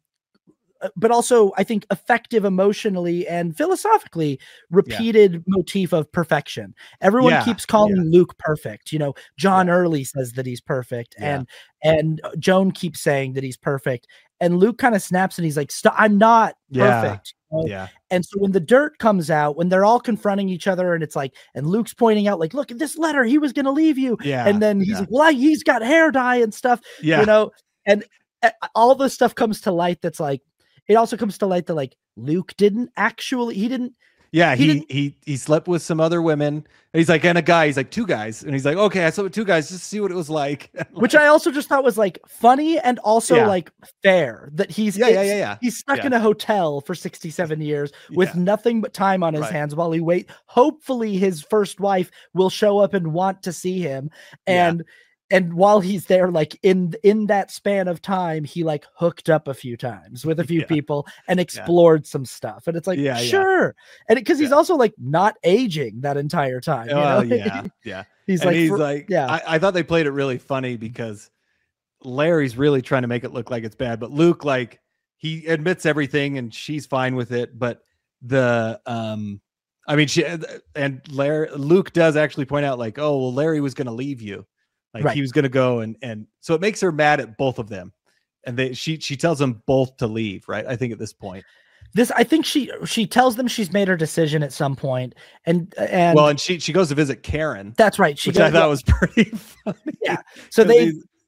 but also I think effective emotionally and philosophically repeated yeah. motif of perfection. Everyone yeah. keeps calling yeah. Luke perfect. You know, John yeah. Early says that he's perfect, yeah. and and Joan keeps saying that he's perfect. And Luke kind of snaps and he's like, Stop, I'm not yeah. perfect. You know? Yeah. And so when the dirt comes out, when they're all confronting each other and it's like, and Luke's pointing out like, look at this letter, he was going to leave you. Yeah. And then he's yeah. like, well, I, he's got hair dye and stuff, yeah. you know, and uh, all this stuff comes to light. That's like, it also comes to light that like Luke didn't actually, he didn't, Yeah, he he he, he slept with some other women. He's like, and a guy. He's like, two guys, and he's like, okay, I slept with two guys just to see what it was like. Which I also just thought was like funny and also yeah. like fair that he's yeah yeah yeah, yeah. he's stuck yeah. in a hotel for sixty-seven years with yeah. nothing but time on his right. hands while he wait. Hopefully, his first wife will show up and want to see him, and. Yeah. And while he's there, like in in that span of time, he like hooked up a few times with a few yeah. people and explored yeah. some stuff. And it's like, yeah, sure. Yeah. And because he's yeah. also like not aging that entire time. You oh, know? yeah. Yeah. he's and like, he's for, like, yeah. I, I thought they played it really funny because Larry's really trying to make it look like it's bad. But Luke, like, he admits everything and she's fine with it. But the, um, I mean, she and Larry, Luke does actually point out, like, oh, well, Larry was going to leave you. Like right. he was going to go and, and so it makes her mad at both of them. And they, she, she tells them both to leave. Right. I think at this point, this, I think she, she tells them she's made her decision at some point and, and well, and she, she goes to visit Karen. That's right. She which goes, I thought was pretty funny. Yeah. So they,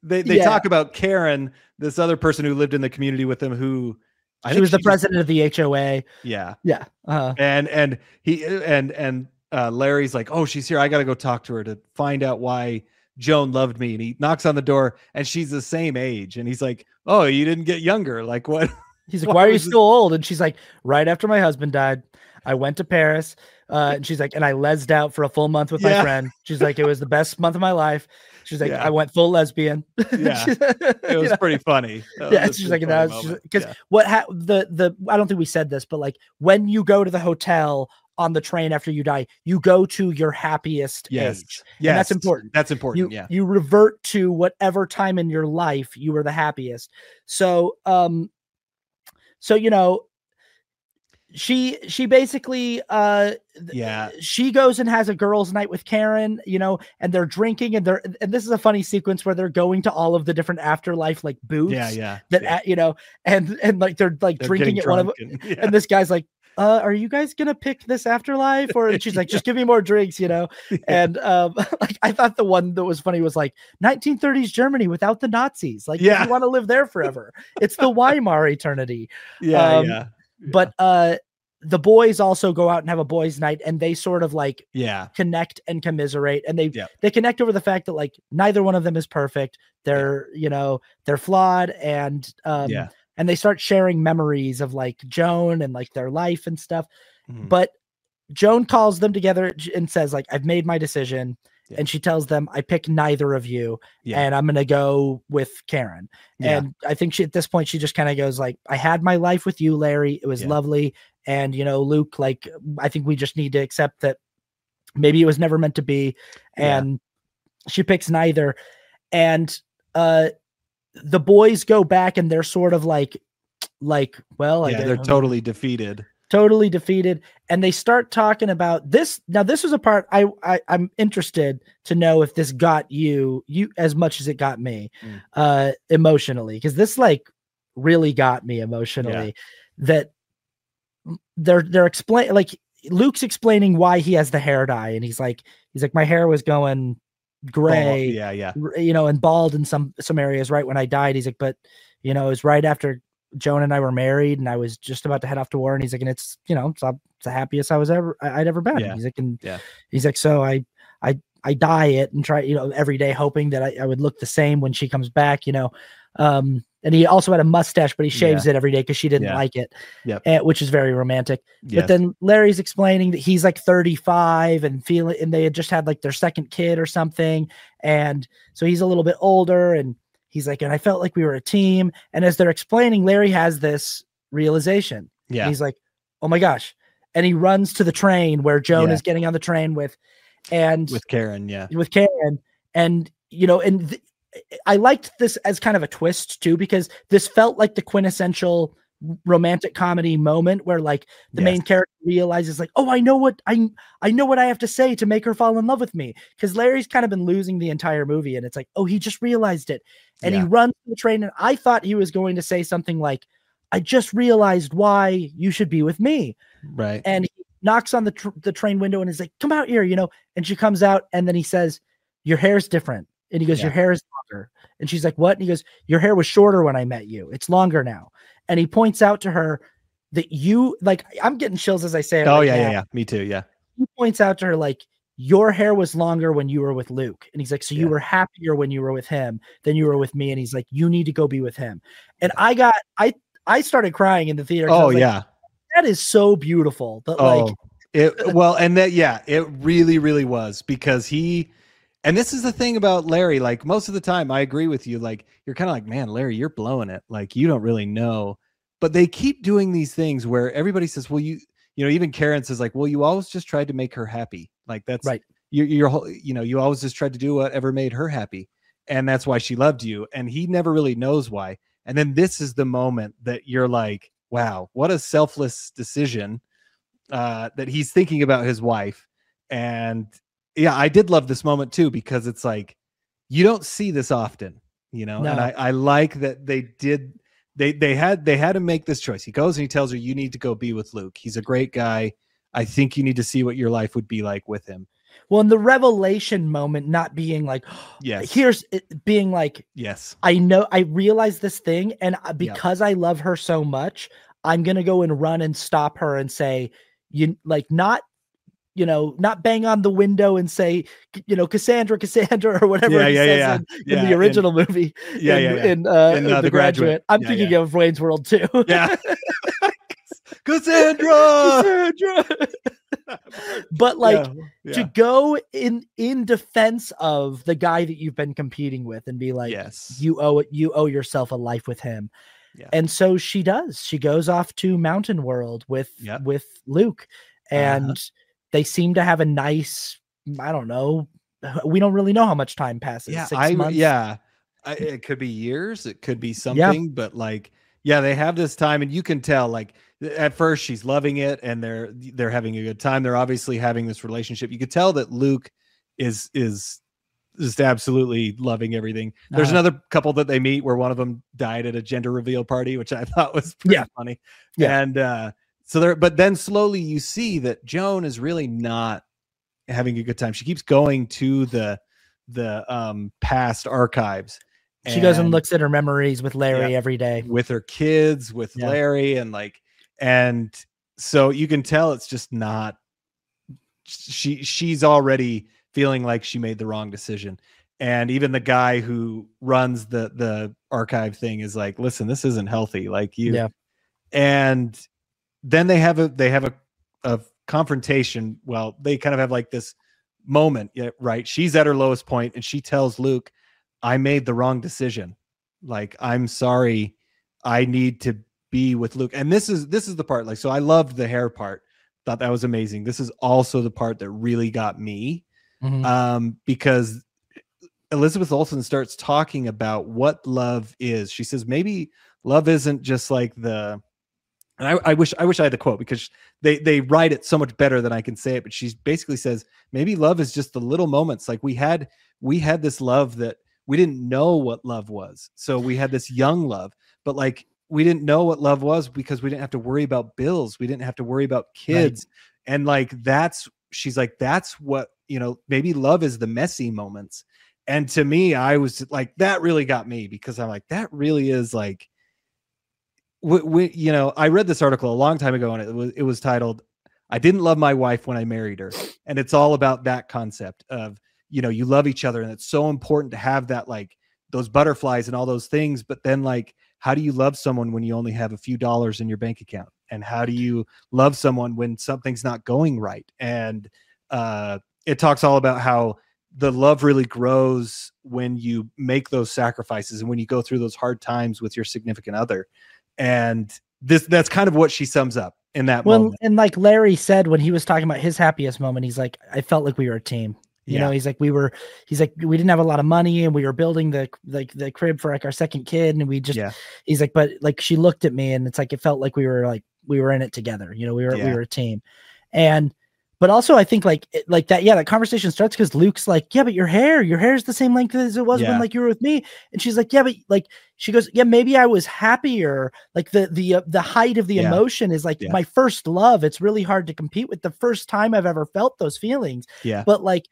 they they Yeah. talk about Karen, this other person who lived in the community with them, who I she think was the she just- president of the H O A. yeah, Yeah. Uh, and and he and and uh, Larry's like, oh, she's here. I got to go talk to her to find out why Joan loved me. And he knocks on the door, and she's the same age. And he's like, oh, you didn't get younger. Like what? he's like, What why are you was this- still old? And she's like, right after my husband died, I went to Paris. Uh, and she's like, and I lesed out for a full month with Yeah. my friend. She's like, it was the best month of my life. She's like, Yeah. I went full lesbian. Yeah. She's- It you was know? pretty funny. That Yeah, was a she's like, pretty that funny was moment. because Yeah. what ha- the the I don't think we said this, but like when you go to the hotel on the train after you die, you go to your happiest Yes. age. Yes. And that's important. That's important. You yeah. you revert to whatever time in your life you were the happiest. So um, so you know, she she basically uh Yeah. she goes and has a girls' night with Karen, you know, and they're drinking and they're and this is a funny sequence where they're going to all of the different afterlife like booths Yeah. Yeah. that yeah. uh, you know, and and like they're like They're drinking getting at one of drunk and, yeah. and this guy's like, uh, are you guys gonna pick this afterlife? Or and she's like, just give me more drinks, you know. And um, like I thought the one that was funny was like nineteen thirties Germany without the Nazis. Like, Yeah. if you want to live there forever, it's the Weimar eternity. yeah. um, yeah. But uh, the boys also go out and have a boys' night, and they sort of like Yeah. connect and commiserate, and they Yeah. they connect over the fact that like neither one of them is perfect. They're you know they're flawed, and um, Yeah. and they start sharing memories of like Joan and like their life and stuff. Mhm. But Joan calls them together and says like, I've made my decision. Yeah. And she tells them, I pick neither of you, Yeah. and I'm going to go with Karen. Yeah. And I think she, at this point, she just kind of goes like, I had my life with you, Larry. It was Yeah. lovely. And, you know, Luke, like, I think we just need to accept that maybe it was never meant to be. Yeah. And she picks neither. And uh, the boys go back and they're sort of like, like, well, I yeah. guess- They're totally defeated. totally defeated, and they start talking about this. Now this was a part I, I I'm interested to know if this got you you as much as it got me Mm. uh emotionally, because this like really got me emotionally. That they're they're explain like Luke's explaining why he has the hair dye, and he's like he's like my hair was going gray, Oh, yeah. Yeah. r- you know, and bald in some some areas right when I died. He's like, but you know, it was right after Joan and I were married, and I was just about to head off to war. And he's like, and it's you know, it's, it's the happiest I was ever I- I'd ever been. Yeah. He's like, and Yeah. he's like, so I I I dye it and try you know every day, hoping that I, I would look the same when she comes back. You know, um, and he also had a mustache, but he shaves it every day because she didn't Yeah. like it. Yep. eh, which is very romantic. Yes. But then Larry's explaining that he's like thirty-five and feeling, and they had just had like their second kid or something. And so he's a little bit older, and he's like, and I felt like we were a team. And as they're explaining, Larry has this realization. Yeah. He's like, oh my gosh. And he runs to the train where Joan Yeah. is getting on the train with, and With Karen. Yeah. with Karen. And, you know, and th- I liked this as kind of a twist too, because this felt like the quintessential romantic comedy moment where like the Yes. main character realizes like, oh, I know what I I know what I have to say to make her fall in love with me. Because Larry's kind of been losing the entire movie, and it's like, oh, he just realized it. And Yeah. he runs to the train, and I thought he was going to say something like, I just realized why you should be with me. Right. And he knocks on the tr- the train window and is like, come out here, you know. And she comes out, and then he says, your hair's different. And he goes, Yeah. your hair is longer. And she's like, what? And he goes, your hair was shorter when I met you. It's longer now. And he points out to her that you like, I'm getting chills as I say it. Oh right yeah, now. yeah, yeah. Me too. Yeah. He points out to her, like, your hair was longer when you were with Luke. And he's like, so you Yeah. were happier when you were with him than you were with me. And he's like, you need to go be with him. And I got, I, I started crying in the theater. 'cause I Oh was like, yeah. that is so beautiful. But Oh, like, it well, and that yeah, it really, really was, because he, and this is the thing about Larry. Like most of the time, I agree with you. Like you're kind of like, man, Larry, you're blowing it. Like you don't really know, but they keep doing these things where everybody says, well, you, you know, even Karen says like, well, you always just tried to make her happy. Like that's Right. Your your whole, you know, you always just tried to do whatever made her happy, and that's why she loved you. And he never really knows why. And then this is the moment that you're like, wow, what a selfless decision. Uh, that he's thinking about his wife. And yeah, I did love this moment too, because it's like, you don't see this often, you know, No. and I, I like that they did, they, they had, they had to make this choice. He goes and he tells her, you need to go be with Luke. He's a great guy. I think you need to see what your life would be like with him. Well, in the revelation moment, not being like, yes, here's it, being like, yes, I know, I realize this thing, and yep. because I love her so much, I'm gonna go and run and stop her and say, you like not, you know, not bang on the window and say, you know, Cassandra, Cassandra, or whatever yeah, he yeah, says yeah, in, yeah. in the original in, movie. Yeah, in, yeah, yeah. In, uh, in uh, the, the graduate. graduate. I'm yeah, thinking yeah. of Wayne's World too. Yeah. Cassandra. Cassandra. But like yeah, yeah. to go in in defense of the guy that you've been competing with and be like, yes, you owe it, you owe yourself a life with him. Yeah. And so she does. She goes off to Mountain World with Yep. with Luke, and uh-huh. they seem to have a nice, I don't know, we don't really know how much time passes. Yeah, Six I months. yeah. I, it could be years, it could be something, yeah. but like yeah, they have this time, and you can tell like at first she's loving it and they're they're having a good time. They're obviously having this relationship. You could tell that Luke is is just absolutely loving everything. There's uh, another couple that they meet where one of them died at a gender reveal party, which I thought was pretty yeah. funny. Yeah. And uh so there, but then slowly you see that Joan is really not having a good time. She keeps going to the the um past archives. She goes and looks at her memories with Larry yeah, every day. With her kids, with yeah. Larry, and like and so you can tell it's just not she she's already feeling like she made the wrong decision. And even the guy who runs the the archive thing is like, listen, this isn't healthy. Like you yeah. And then they have a they have a, a confrontation. Well, they kind of have like this moment, yeah, right? She's at her lowest point and she tells Luke, I made the wrong decision. Like, I'm sorry. I need to be with Luke. And this is this is the part, like, so I loved the hair part. Thought that was amazing. This is also the part that really got me. Mm-hmm. Um, because Elizabeth Olsen starts talking about what love is. She says, maybe love isn't just like the, and I, I wish I wish I had the quote because they they write it so much better than I can say it. But she basically says, maybe love is just the little moments. Like we had we had this love that we didn't know what love was. So we had this young love, but like we didn't know what love was because we didn't have to worry about bills. We didn't have to worry about kids. Right. And like, that's, she's like, that's what, you know, maybe love is the messy moments. And to me, I was like, that really got me because I'm like, that really is like, we, we, you know, I read this article a long time ago and it was, it was titled, I didn't love my wife when I married her. And it's all about that concept of, you know, you love each other and it's so important to have that, like those butterflies and all those things. But then like, how do you love someone when you only have a few dollars in your bank account? And how do you love someone when something's not going right? And uh, it talks all about how the love really grows when you make those sacrifices and when you go through those hard times with your significant other. And this, that's kind of what she sums up in that well, moment. And like Larry said, when he was talking about his happiest moment, he's like, I felt like we were a team. You yeah. know, he's like, we were, he's like, we didn't have a lot of money and we were building the, like the crib for like our second kid. And we just, yeah. he's like, but like, she looked at me and it's like, it felt like we were like, we were in it together. You know, we were, yeah. we were a team. And, but also I think like, like that, yeah, that conversation starts because Luke's like, yeah, but your hair, your hair is the same length as it was yeah. when like you were with me. And she's like, yeah, but like, she goes, yeah, maybe I was happier. Like the, the, uh, the height of the yeah. emotion is like yeah. my first love. It's really hard to compete with the first time I've ever felt those feelings. Yeah. But like,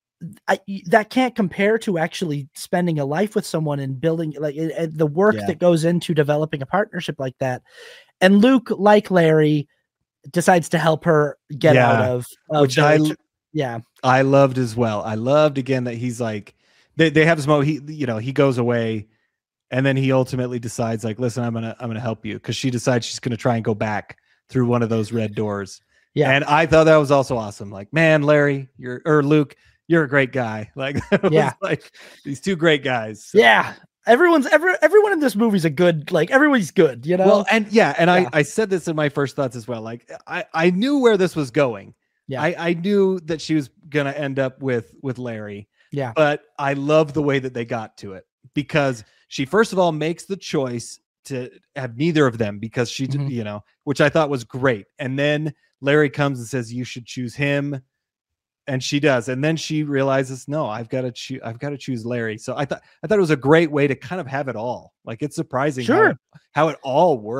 I, that can't compare to actually spending a life with someone and building like uh, the work yeah. that goes into developing a partnership like that. And Luke, like Larry, decides to help her get yeah. out of, of which I, yeah, I loved as well. I loved again that he's like, they, they have this moment, he, you know, he goes away and then he ultimately decides like, listen, I'm going to, I'm going to help you. Cause she decides she's going to try and go back through one of those red doors. Yeah. And I thought that was also awesome. Like, man, Larry, you're, or Luke, you're a great guy. Like, yeah, like these two great guys. So. Yeah. Everyone's every everyone in this movie is a good, like everybody's good, you know? Well, and yeah. And yeah. I, I said this in my first thoughts as well. Like I, I knew where this was going. Yeah. I, I knew that she was going to end up with, with Larry. Yeah. But I love the way that they got to it because she, first of all, makes the choice to have neither of them because she, mm-hmm. you know, which I thought was great. And then Larry comes and says, you should choose him. And she does. And then she realizes, no, I've got to choose, I've got to choose Larry. So I thought, I thought it was a great way to kind of have it all. Like it's surprising sure. how, how it all worked.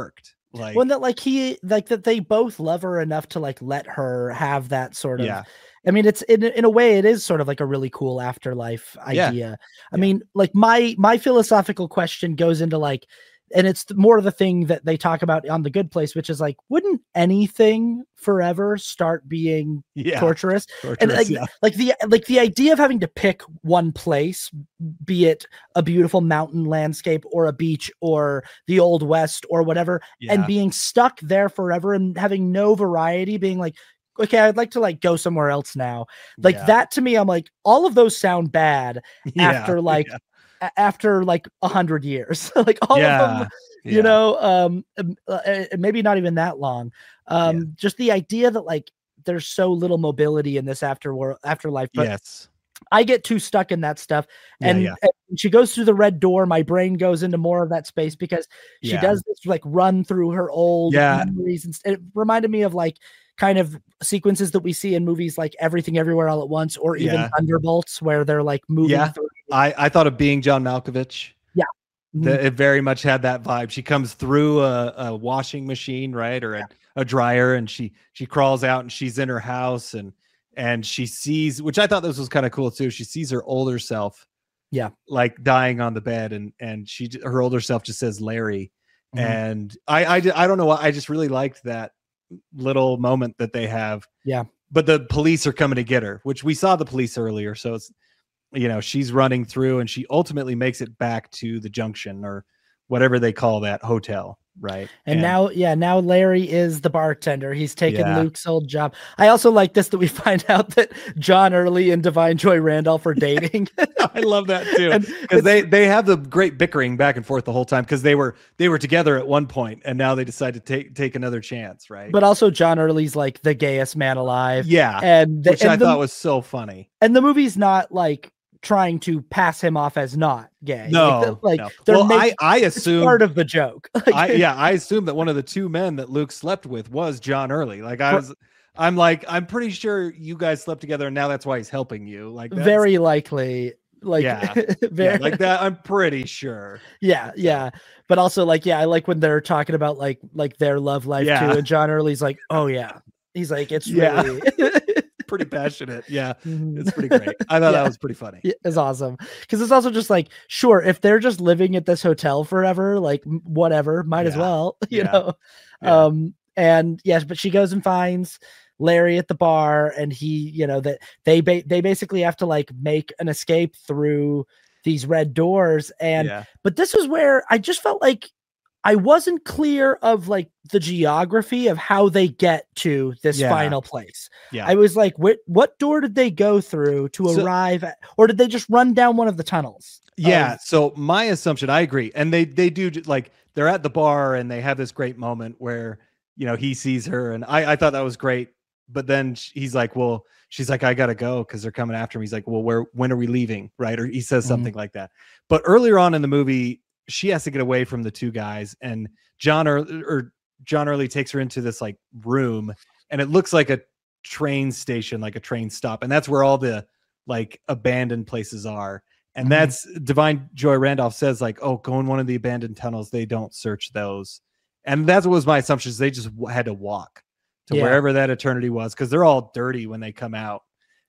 Like, When that like he like that they both love her enough to like let her have that sort of. yeah, I mean, it's in in a way it is sort of like a really cool afterlife yeah, idea. I yeah. mean, like my my philosophical question goes into like, and it's more of the thing that they talk about on The Good Place, which is like, wouldn't anything forever start being yeah. torturous? Torturous, And like, yeah. like the like the idea of having to pick one place, be it a beautiful mountain landscape or a beach or the Old West or whatever, Yeah. and being stuck there forever and having no variety, being like, okay, I'd like to like go somewhere else now. Like Yeah. that to me, I'm like, all of those sound bad Yeah, after like yeah. a- after like a hundred years. Like all Yeah, of them, you yeah. know, um, um, uh, uh, maybe not even that long. Um, Yeah. just the idea that like there's so little mobility in this after world afterlife, but Yes. I get too stuck in that stuff. Yeah, And, yeah. and when she goes through the red door, my brain goes into more of that space because she Yeah. does this like run through her old Yeah. memories. And st- it reminded me of like kind of sequences that we see in movies like Everything Everywhere All at Once, or even Yeah. Thunderbolts, where they're like moving Yeah. through. I, I thought of Being John Malkovich. Yeah. The, it very much had that vibe. She comes through a, a washing machine, right, or a, Yeah. a dryer, and she she crawls out and she's in her house, and and she sees, which I thought this was kind of cool too. She sees her older self, Yeah. like dying on the bed, and and she her older self just says Larry, Mhm. and I I I don't know why, I just really liked that little moment that they have. Yeah. But the police are coming to get her, which we saw the police earlier, so it's, you know, she's running through and she ultimately makes it back to the Junction or whatever they call that hotel, right? And, now, yeah, now Larry is the bartender. He's taken Yeah. Luke's old job. I also like this, that we find out that John Early and Divine Joy Randolph are dating. I love that too, And because they they have the great bickering back and forth the whole time, because they were they were together at one point and now they decide to take take another chance, right? But also John Early's like the gayest man alive. Yeah, And the, which and I the, thought was so funny. and the movie's not like trying to pass him off as not gay. No, like, the, like no. they're Well, making, I I it's assume part of the joke. Like, I, yeah, I assume that one of the two men that Luke slept with was John Early. Like I was, I'm like, I'm pretty sure you guys slept together, and now that's why he's helping you. Like that's, very likely. Like, yeah, very, yeah, like that. I'm pretty sure. yeah, yeah. But also, like, yeah, I like when they're talking about like like their love life Yeah. too. And John Early's like, oh yeah, he's like, it's Yeah. really. Pretty passionate. Yeah, Mhm. it's pretty great. I thought Yeah. that was pretty funny. Yeah, it's awesome because it's also just like, sure, if they're just living at this hotel forever, like m- whatever, might as Yeah. well, you Yeah. know. Yeah. Um, and yes, but she goes and finds Larry at the bar, and he, you know, that they ba- they basically have to like make an escape through these red doors, and yeah, but this is where I just felt like I wasn't clear of like the geography of how they get to this Yeah. final place. yeah. I was like, what what door did they go through to So- arrive at, or did they just run down one of the tunnels? Yeah. Um, So my assumption, I agree. And they, they do like, they're at the bar and they have this great moment where, you know, he sees her, and I, I thought that was great. But then sh- he's like, well, she's like, I gotta go because they're coming after me. He's like, well, where, when are we leaving? Right. Or he says Mhm. something like that. But earlier on in the movie, she has to get away from the two guys, and John or, or John Early takes her into this like room, and it looks like a train station, like a train stop. And that's where all the like abandoned places are. And Mhm. that's Divine Joy Randolph says like, oh, go in one of the abandoned tunnels. They don't search those. And that was my assumption, is they just w- had to walk to Yeah. wherever that eternity was, because they're all dirty when they come out.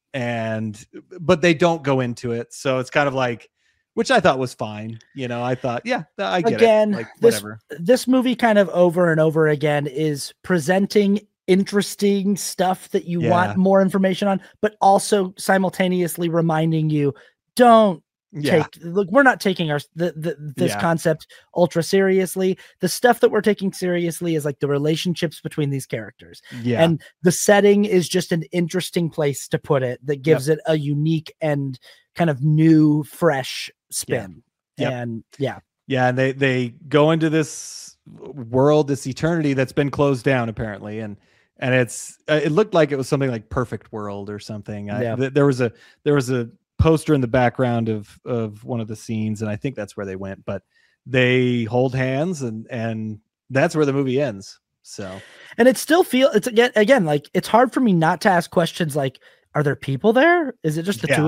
And but they don't go into it. So it's kind of like, which I thought was fine. You know, I thought, yeah, I get Again, it. Like this- whatever. this movie kind of over and over again is presenting interesting stuff that you Yeah. want more information on, but also simultaneously reminding you, don't Yeah. take look, we're not taking our the, the this Yeah. concept ultra seriously. The stuff that we're taking seriously is like the relationships between these characters. Yeah. And the setting is just an interesting place to put it that gives it a unique and kind of new, fresh spin. Yep. And yeah, Yeah, and they they go into this world, this eternity that's been closed down apparently, and and it's uh, it looked like it was something like Perfect World or something. I, Yeah. th- there was a there was a poster in the background of of one of the scenes, and I think that's where they went. But they hold hands, and and that's where the movie ends. So and it still feel it's again again like it's hard for me not to ask questions like, are there people there? Is it just the Yeah. two of them?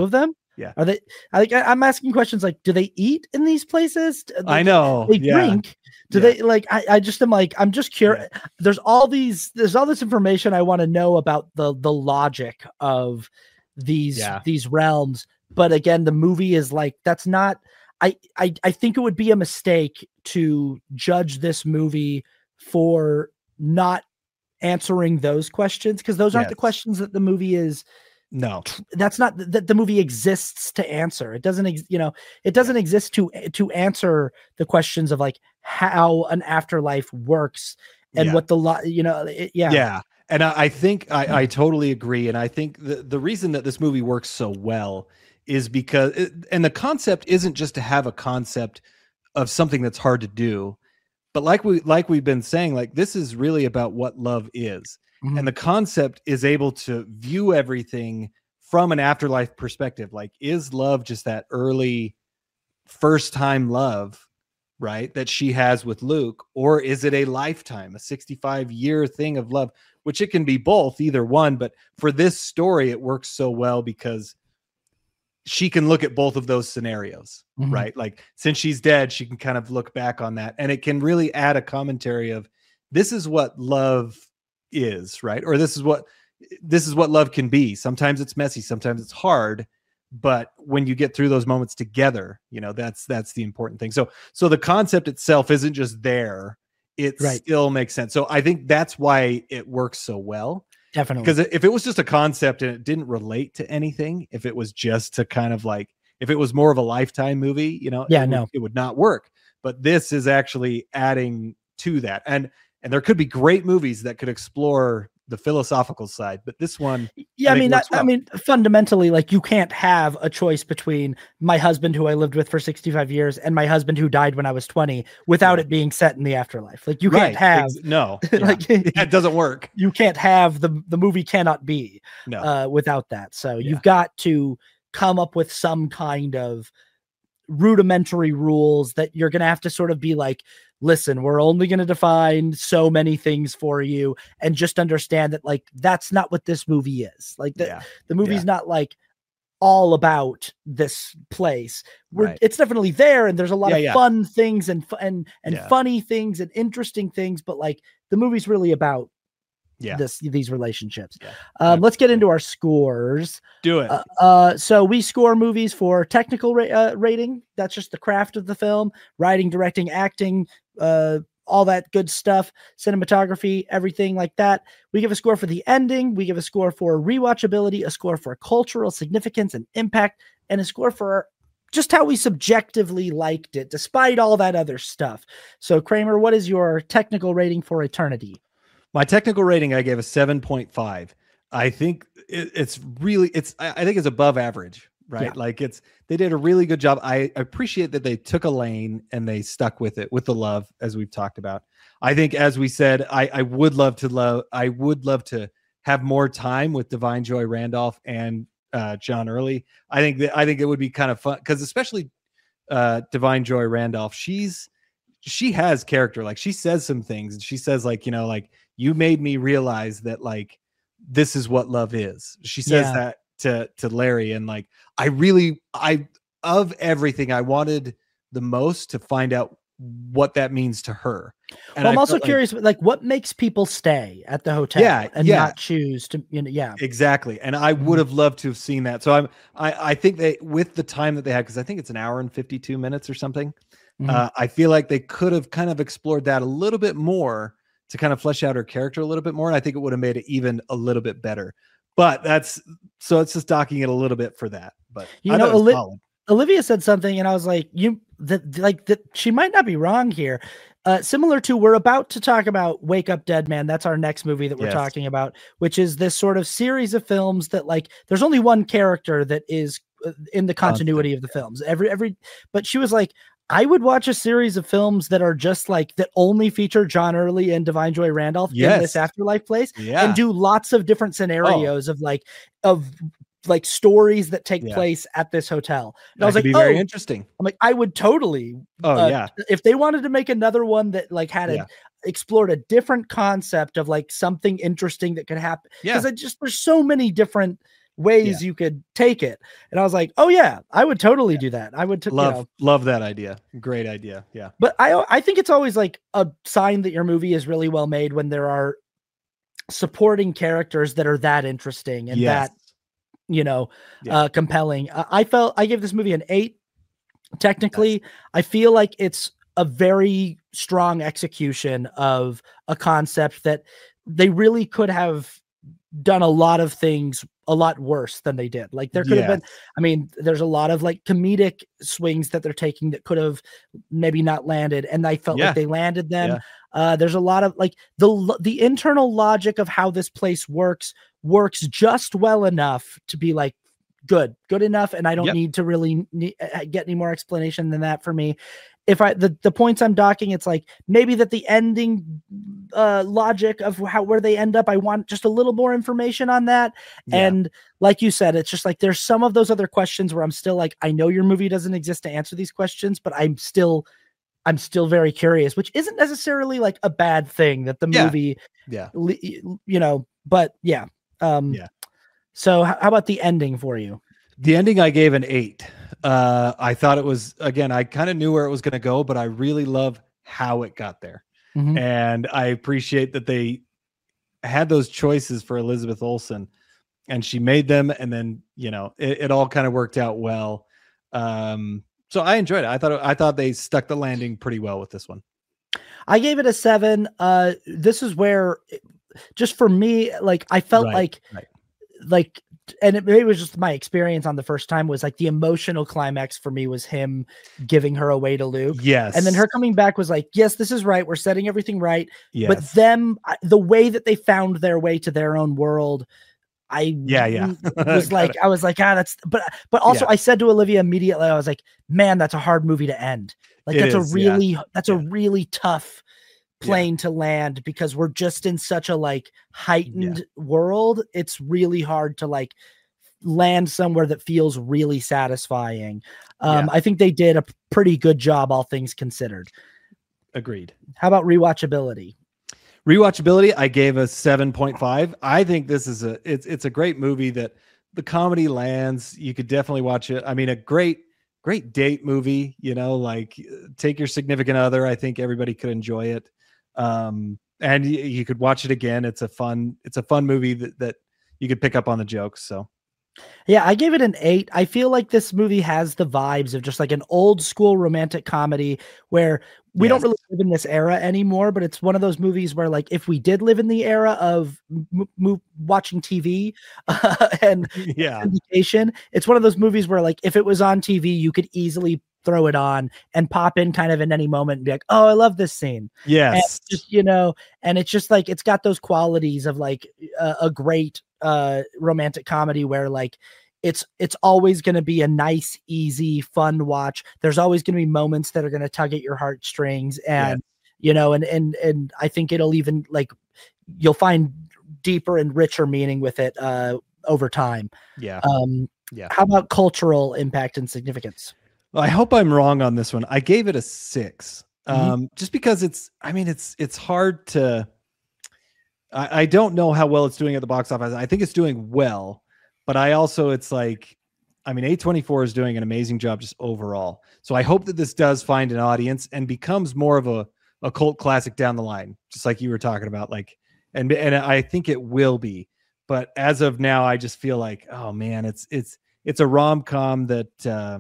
Yeah. Are they, I like, I- I'm asking questions like, do they eat in these places? Do I they- know. They yeah. drink. Do Yeah. they like, I, I just am like, I'm just curious. Yeah. There's all these, there's all this information I want to know about the, the logic of these, Yeah. these realms. But again, the movie is like, that's not, I, I, I think it would be a mistake to judge this movie for not answering those questions, because those aren't the Yes. questions that the movie is. No, That's not that the movie exists to answer. It doesn't, ex- you know, it doesn't yeah. exist to to answer the questions of like how an afterlife works and yeah. what the lot, you know, it, yeah, yeah. And I, I think I, I totally agree. And I think the the reason that this movie works so well is because, it, and the concept isn't just to have a concept of something that's hard to do, but like we like we've been saying, like this is really about what love is. Mm-hmm. And the concept is able to view everything from an afterlife perspective. Like, is love just that early first time love, right, that she has with Luke? Or is it a lifetime, a sixty-five year thing of love, which it can be both, either one. But for this story, it works so well because she can look at both of those scenarios, mm-hmm. right? Like, since she's dead, she can kind of look back on that. And it can really add a commentary of, this is what love is, right? Or this is what this is what love can be. Sometimes it's messy, sometimes it's hard, but when you get through those moments together, you know, that's that's the important thing. So so the concept itself isn't just there, it right. still makes sense. So I think that's why it works so well. Definitely. Because if it was just a concept and it didn't relate to anything, if it was just to kind of like, if it was more of a Lifetime movie, you know, yeah, it no, would, it would not work. But this is actually adding to that. And And there could be great movies that could explore the philosophical side, but this one, yeah, I, I mean, that, well. I mean, fundamentally, like, you can't have a choice between my husband who I lived with for sixty-five years and my husband who died when I was twenty without yeah. it being set in the afterlife. Like, you right. can't have Ex- no, like yeah. it doesn't work. You can't have the the movie cannot be no. uh, without that. So yeah. you've got to come up with some kind of rudimentary rules that you're going to have to sort of be like, listen, we're only going to define so many things for you, and just understand that, like, that's not what this movie is. Like, the, yeah. the movie's yeah. not like all about this place. We're, right. It's definitely there, and there's a lot yeah, of yeah. fun things and and and yeah. funny things and interesting things, but like the movie's really about yeah. this these relationships. Yeah. Um, let's get into our scores. Do it. Uh, uh, so we score movies for technical ra- uh, rating. That's just the craft of the film, writing, directing, acting, uh, all that good stuff, cinematography, everything like that. We give a score for the ending. We give a score for rewatchability, a score for cultural significance and impact, and a score for just how we subjectively liked it, despite all that other stuff. So, Kramer, what is your technical rating for Eternity? My technical rating, I gave a seven point five. I think it, it's really, it's, I think it's above average, right? Yeah. Like it's, they did a really good job. I appreciate that they took a lane and they stuck with it, with the love, as we've talked about. I think, as we said, I, I would love to love, I would love to have more time with Divine Joy Randolph and uh, John Early. I think that, I think it would be kind of fun, because especially uh, Divine Joy Randolph, she's, she has character. Like, she says some things, and she says, like, you know, like, you made me realize that, like, this is what love is. She says yeah. that to, to Larry. And like, I really, I, of everything, I wanted the most to find out what that means to her. And well, I'm I also like, curious, like, what makes people stay at the hotel yeah, and yeah. not choose to, you know, yeah, exactly. And I would have loved to have seen that. So I'm, I, I think they, with the time that they had, cause I think it's an hour and fifty-two minutes or something. Mm-hmm. Uh, I feel like they could have kind of explored that a little bit more to kind of flesh out her character a little bit more. And I think it would have made it even a little bit better, but that's, so it's just docking it a little bit for that. But you I know, Oli- Olivia said something, and I was like, you, that like that she might not be wrong here. Uh, similar to, we're about to talk about Wake Up Dead Man. That's our next movie that we're yes. talking about, which is this sort of series of films that, like, there's only one character that is in the continuity Constant. of the films. Every, every, but she was like, I would watch a series of films that are just like, that only feature John Early and Divine Joy Randolph yes. in this afterlife place yeah. and do lots of different scenarios oh. of like, of like stories that take yeah. place at this hotel. And that I was like, be oh, very interesting. I'm like, I would totally, oh uh, yeah. if they wanted to make another one that like had yeah. a, explored a different concept of like something interesting that could happen. Yeah. Cause I just, there's so many different ways yeah. you could take it. And I was like, oh yeah, I would totally yeah. do that. I would t- love, you know. love that idea. Great idea. Yeah. But I, I think it's always like a sign that your movie is really well made when there are supporting characters that are that interesting and yes. that, you know, yeah. uh, compelling. Uh, I felt I gave this movie an eight. Technically, yes. I feel like it's a very strong execution of a concept that they really could have done a lot of things a lot worse than they did. Like there could yes. have been, I mean, there's a lot of like comedic swings that they're taking that could have maybe not landed. And I felt yeah. like they landed them. Yeah. Uh, there's a lot of like the, the internal logic of how this place works, works just well enough to be like, good, good enough. And I don't yep. need to really need, uh, get any more explanation than that for me. If I, the, the points I'm docking, it's like maybe that the ending uh, logic of how, where they end up, I want just a little more information on that. Yeah. And like you said, it's just like, there's some of those other questions where I'm still like, I know your movie doesn't exist to answer these questions, but I'm still, I'm still very curious, which isn't necessarily like a bad thing that the yeah. movie, yeah, you know, but yeah. Um, yeah. So how about the ending for you? The ending I gave an eight. Uh, I thought it was, again, I kind of knew where it was going to go, but I really love how it got there. Mm-hmm. And I appreciate that they had those choices for Elizabeth Olsen and she made them. And then, you know, it, it all kind of worked out well. Um, so I enjoyed it. I thought, I thought they stuck the landing pretty well with this one. I gave it a seven. Uh, this is where just for me, like, I felt right, like, right. like, and it, it was just my experience on the first time was like the emotional climax for me was him giving her away to Luke. Yes. And then her coming back was like, yes, this is right. We're setting everything right. Yes. But them, the way that they found their way to their own world, I yeah, yeah. was like, I was like, ah, that's, but, but also yeah. I said to Olivia immediately, I was like, man, that's a hard movie to end. Like it that's is, a really, yeah. that's yeah. a really tough plane yeah. to land because we're just in such a like heightened yeah. world. It's really hard to like land somewhere that feels really satisfying. Um, yeah. I think they did a pretty good job, all things considered. Agreed. How about rewatchability? Rewatchability, I gave a seven point five. I think this is a, it's, it's a great movie that the comedy lands. You could definitely watch it. I mean, a great, great date movie, you know, like take your significant other. I think everybody could enjoy it. Um, and you, you could watch it again. It's a fun, it's a fun movie that, that you could pick up on the jokes. So yeah, I gave it an eight. I feel like this movie has the vibes of just like an old school romantic comedy where we yes. don't really live in this era anymore, but it's one of those movies where like, if we did live in the era of m- m- watching T V uh, and yeah, syndication, it's one of those movies where like, if it was on T V, you could easily throw it on and pop in kind of in any moment and be like, oh, I love this scene. Yes. And just, you know, and it's just like, it's got those qualities of like uh, a great uh, romantic comedy where like, it's, it's always going to be a nice, easy, fun watch. There's always going to be moments that are going to tug at your heartstrings and, yeah. you know, and, and, and I think it'll even like, you'll find deeper and richer meaning with it uh, over time. Yeah. Um, yeah. How about cultural impact and significance? I hope I'm wrong on this one. I gave it a six, mm-hmm. um, just because it's, I mean, it's, it's hard to, I, I don't know how well it's doing at the box office. I think it's doing well, but I also, it's like, I mean, A twenty-four is doing an amazing job just overall. So I hope that this does find an audience and becomes more of a, a cult classic down the line, just like you were talking about, like, and, and I think it will be, but as of now, I just feel like, oh man, it's, it's, it's a rom-com that, uh,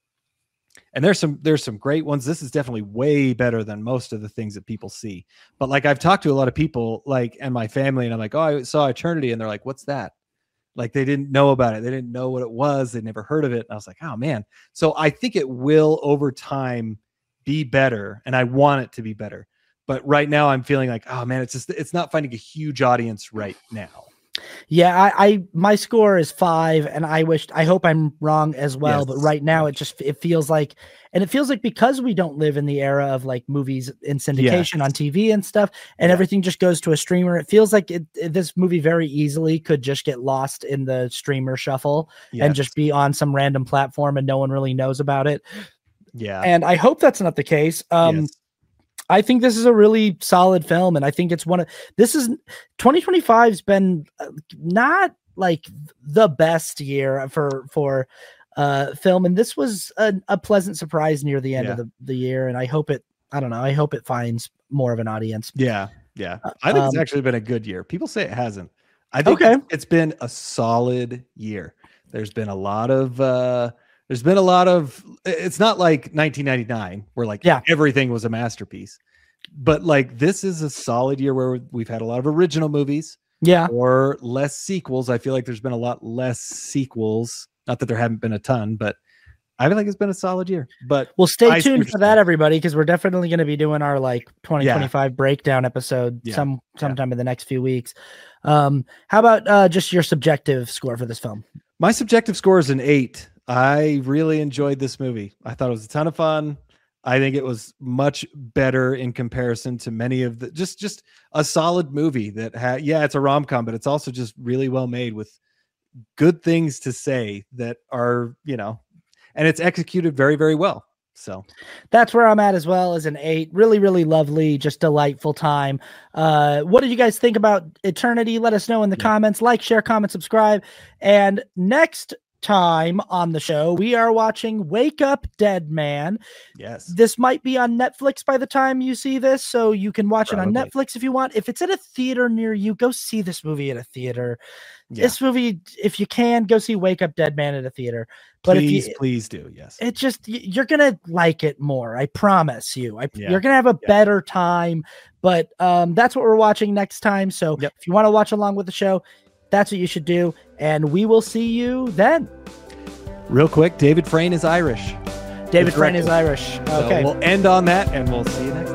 and there's some, there's some great ones. This is definitely way better than most of the things that people see. But like, I've talked to a lot of people like, and my family, and I'm like, oh, I saw Eternity. And they're like, what's that? Like they didn't know about it. They didn't know what it was. They'd never heard of it. And I was like, oh man. So I think it will over time be better. And I want it to be better. But right now I'm feeling like, oh man, it's just, it's not finding a huge audience right now. Yeah, I, I my score is five, and I wish I hope I'm wrong as well. Yes. But right now, it just it feels like, and it feels like because we don't live in the era of like movies in syndication yes. on T V and stuff, and yeah. everything just goes to a streamer. It feels like it, it, this movie very easily could just get lost in the streamer shuffle yes. and just be on some random platform, and no one really knows about it. Yeah, and I hope that's not the case. Um, yes. I think this is a really solid film, and I think it's one of this is twenty twenty-five has been not like the best year for for uh film, and this was a, a pleasant surprise near the end Yeah. of the, the year, and I hope it I don't know I hope it finds more of an audience. Yeah, yeah. I think it's Um, actually been a good year. People say it hasn't. I think Okay. it's, it's been a solid year. There's been a lot of uh there's been a lot of it's not like nineteen ninety-nine where like Yeah. everything was a masterpiece. But like this is a solid year where we've had a lot of original movies Yeah. or less sequels. I feel like there's been a lot less sequels. Not that there haven't been a ton, but I feel like it's been a solid year. But Well, stay I see what tuned you're for that, saying. everybody, because we're definitely going to be doing our like twenty twenty-five breakdown episode Yeah. some sometime in the next few weeks. Um, how about uh, just your subjective score for this film? My subjective score is an eight. I really enjoyed this movie. I thought it was a ton of fun. I think it was much better in comparison to many of the just just a solid movie that had yeah, it's a rom-com, but it's also just really well made with good things to say that are, you know, and it's executed very, very well. So That's where I'm at as well, as an eight. Really, really lovely, just delightful time. Uh, what did you guys think about Eternity? Let us know in the Yeah. comments. Like, share, comment, subscribe. And next time on the show, we are watching Wake Up Dead Man. yes. This might be on Netflix by the time you see this, so you can watch it on Probably. Netflix if you want. If it's in a theater near you, go see this movie at a theater. Yeah. This movie, if you can, go see Wake Up Dead Man at a theater. But please, if you, please do. Yes. it just y- you're gonna like it more. I promise you. I, Yeah. You're gonna have a Yeah. better time. But um, that's what we're watching next time. So Yep. if you want to watch along with the show, that's what you should do. And we will see you then. Real quick, David Frayne is Irish. David Frayne is director. Irish. So Okay. we'll end on that and we'll see you next time.